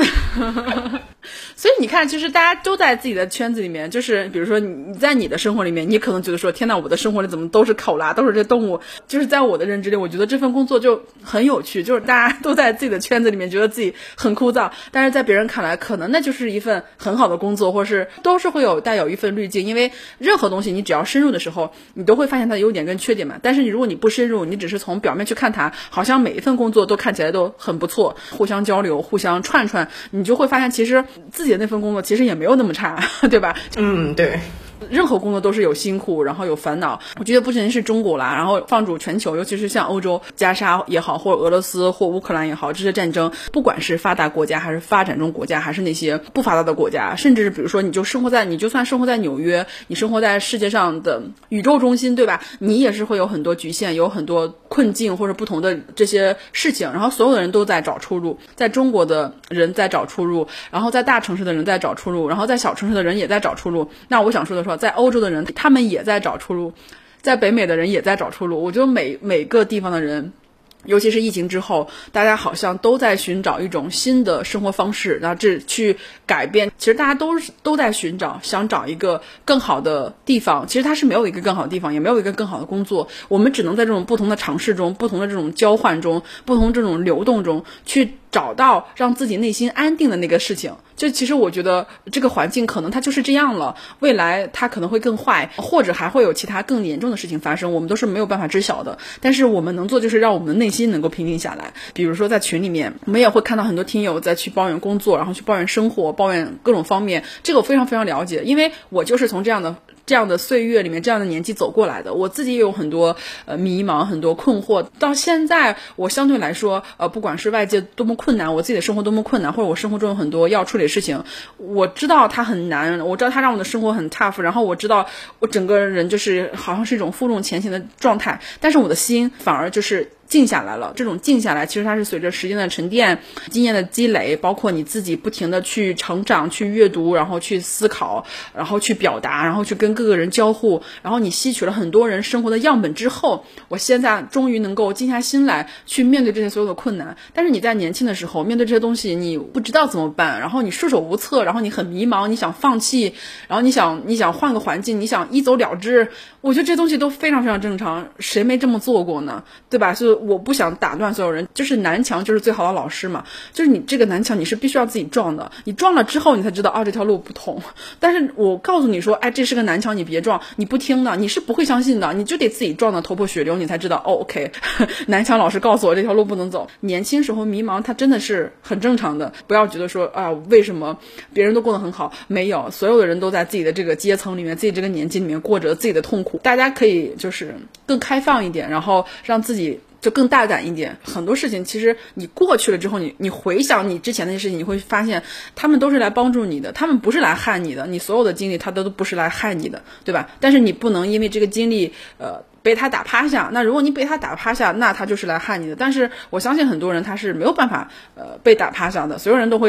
[SPEAKER 1] 所以你看，其实大家都在自己的圈子里面，就是比如说你在你的生活里面，你可能觉得说，天哪，我的生活里怎么都是考拉，都是这动物。就是在我的认知里，我觉得这份工作就很有趣，就是大家都在自己的圈子里面，觉得自己很枯燥，但是在别人看来，可能那就是一份很好的工作，或是都是会有带有一份滤镜。因为任何东西，你只要深入的时候，你都会发现它的优点跟缺点嘛。但是你如果你不深入，你只是从表面去看它，好像每一份工作都看起来都很不错，互相交流，互相串串，你就会发现其实自己的那份工作其实也没有那么差，对吧？
[SPEAKER 2] 嗯，对。
[SPEAKER 1] 任何工作都是有辛苦，然后有烦恼。我觉得不仅是中国啦，然后放逐全球，尤其是像欧洲加沙也好，或者俄罗斯或乌克兰也好，这些战争，不管是发达国家还是发展中国家，还是那些不发达的国家，甚至是比如说你就生活在，你就算生活在纽约，你生活在世界上的宇宙中心，对吧？你也是会有很多局限，有很多困境或者不同的这些事情，然后所有的人都在找出路，在中国的人在找出路，然后在大城市的人在找出路，然后在小城市的人也在找出路。那我想说的说，在欧洲的人他们也在找出路，在北美的人也在找出路。我觉得每每个地方的人，尤其是疫情之后，大家好像都在寻找一种新的生活方式，然后这去改变。其实大家都都在寻找，想找一个更好的地方。其实它是没有一个更好的地方，也没有一个更好的工作。我们只能在这种不同的尝试中，不同的这种交换中，不同这种流动中，去找到让自己内心安定的那个事情。就其实我觉得这个环境可能它就是这样了，未来它可能会更坏，或者还会有其他更严重的事情发生，我们都是没有办法知晓的。但是我们能做就是让我们的内心能够平静下来。比如说在群里面，我们也会看到很多听友在去抱怨工作，然后去抱怨生活，抱怨各种方面，这个我非常非常了解，因为我就是从这样的这样的岁月里面，这样的年纪走过来的。我自己也有很多呃迷茫，很多困惑。到现在我相对来说呃不管是外界多么困难，我自己的生活多么困难，或者我生活中有很多要处理的事情，我知道它很难，我知道它让我的生活很 tough， 然后我知道我整个人就是好像是一种负重前行的状态，但是我的心反而就是静下来了。这种静下来其实它是随着时间的沉淀，经验的积累，包括你自己不停的去成长，去阅读，然后去思考，然后去表达，然后去跟各个人交互，然后你吸取了很多人生活的样本之后，我现在终于能够静下心来去面对这些所有的困难。但是你在年轻的时候面对这些东西，你不知道怎么办，然后你束手无策，然后你很迷茫，你想放弃，然后你想你想换个环境，你想一走了之。我觉得这些东西都非常非常正常，谁没这么做过呢？对吧？所以我不想打断所有人，就是南墙就是最好的老师嘛，就是你这个南墙你是必须要自己撞的，你撞了之后你才知道啊这条路不通。但是我告诉你说，哎，这是个南墙，你别撞，你不听的，你是不会相信的，你就得自己撞的头破血流，你才知道哦 OK 南墙老师告诉我这条路不能走。年轻时候迷茫它真的是很正常的，不要觉得说啊为什么别人都过得很好，没有，所有的人都在自己的这个阶层里面，自己这个年纪里面过着自己的痛苦。大家可以就是更开放一点，然后让自己就更大胆一点。很多事情其实你过去了之后，你你回想你之前那些事情，你会发现他们都是来帮助你的，他们不是来害你的，你所有的经历他都不是来害你的，对吧？但是你不能因为这个经历呃被他打趴下，那如果你被他打趴下，那他就是来害你的。但是我相信很多人他是没有办法呃被打趴下的，所有人都会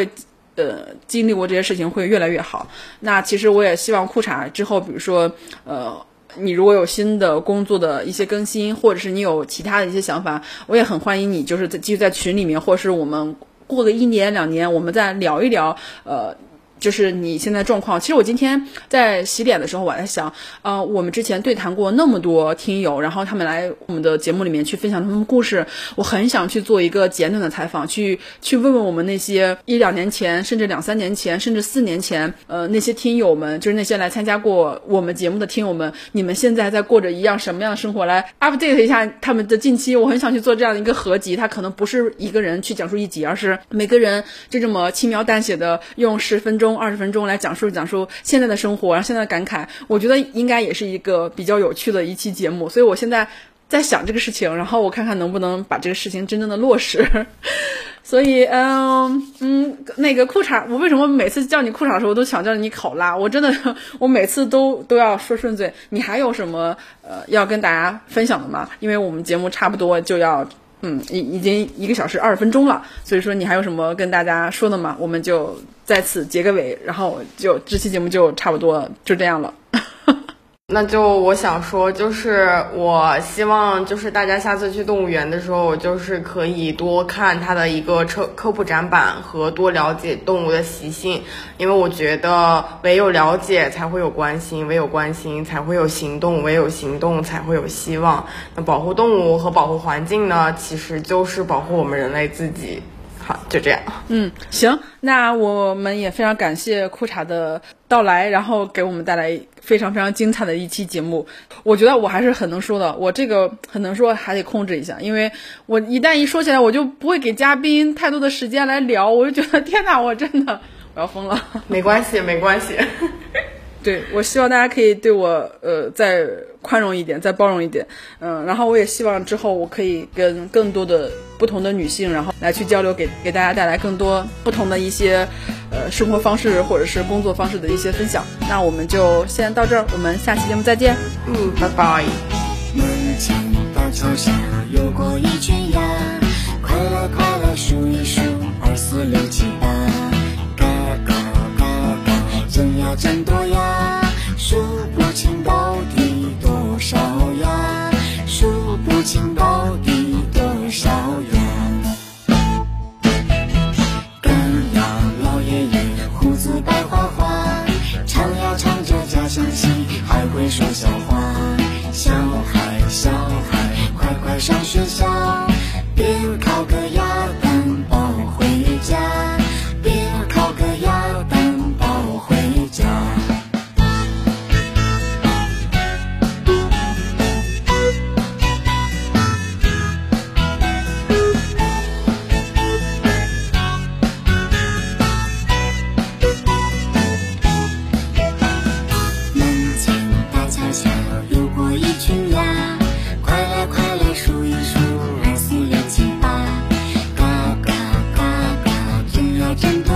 [SPEAKER 1] 呃经历过这些事情会越来越好。那其实我也希望裤衩之后，比如说呃。你如果有新的工作的一些更新，或者是你有其他的一些想法，我也很欢迎你，就是继续在群里面，或者是我们过个一年两年，我们再聊一聊，呃。就是你现在状况。其实我今天在洗脸的时候，我在想，呃，我们之前对谈过那么多听友，然后他们来我们的节目里面去分享他们故事，我很想去做一个简短的采访，去去问问我们那些一两年前，甚至两三年前，甚至四年前，呃，那些听友们，就是那些来参加过我们节目的听友们，你们现在在过着一样什么样的生活？来 update 一下他们的近期。我很想去做这样的一个合集，它可能不是一个人去讲述一集，而是每个人就这么轻描淡写的用十分钟。二十分钟来讲述讲述现在的生活，然后现在的感慨，我觉得应该也是一个比较有趣的一期节目。所以我现在在想这个事情，然后我看看能不能把这个事情真正的落实。所以嗯嗯，那个裤衩，我为什么每次叫你裤衩的时候，我都想叫你考拉？我真的我每次都都要说顺嘴。你还有什么呃要跟大家分享的吗？因为我们节目差不多就要嗯，已已经一个小时二十分钟了，所以说你还有什么跟大家说的吗？我们就在此结个尾，然后就这期节目就差不多就这样了。
[SPEAKER 2] 那就我想说，就是我希望就是大家下次去动物园的时候，就是可以多看它的一个科科普展板和多了解动物的习性，因为我觉得唯有了解才会有关心，唯有关心才会有行动，唯有行动才会有希望。那保护动物和保护环境呢，其实就是保护我们人类自己。好，就这样。嗯，
[SPEAKER 1] 行，那我们也非常感谢裤衩的到来，然后给我们带来非常非常精彩的一期节目。我觉得我还是很能说的，我这个很能说还得控制一下，因为我一旦一说起来，我就不会给嘉宾太多的时间来聊，我就觉得天哪，我真的我要疯了。
[SPEAKER 2] 没关系，没关系。
[SPEAKER 1] 对，我希望大家可以对我呃再宽容一点，再包容一点，嗯，然后我也希望之后我可以跟更多的不同的女性，然后来去交流，给给大家带来更多不同的一些呃生活方式或者是工作方式的一些分享。那我们就先到这儿，我们下期节目再见。
[SPEAKER 2] 嗯，拜拜。
[SPEAKER 3] 门前大桥下游过一群鸭，快乐快乐数一数，二四六七八，嘎嘎嘎嘎，真呀真多呀，数不清到底多少呀，数不清到底多少呀。干呀老爷爷胡子白花花，唱呀唱着家乡戏，还会说笑话。小孩小孩快快上学校，别考个鸭蛋抱回家，别考个鸭蛋抱回家。门前大桥下游过一群鸭，快乐快乐数一数，二四六七八，嘎嘎嘎嘎，真呀真多。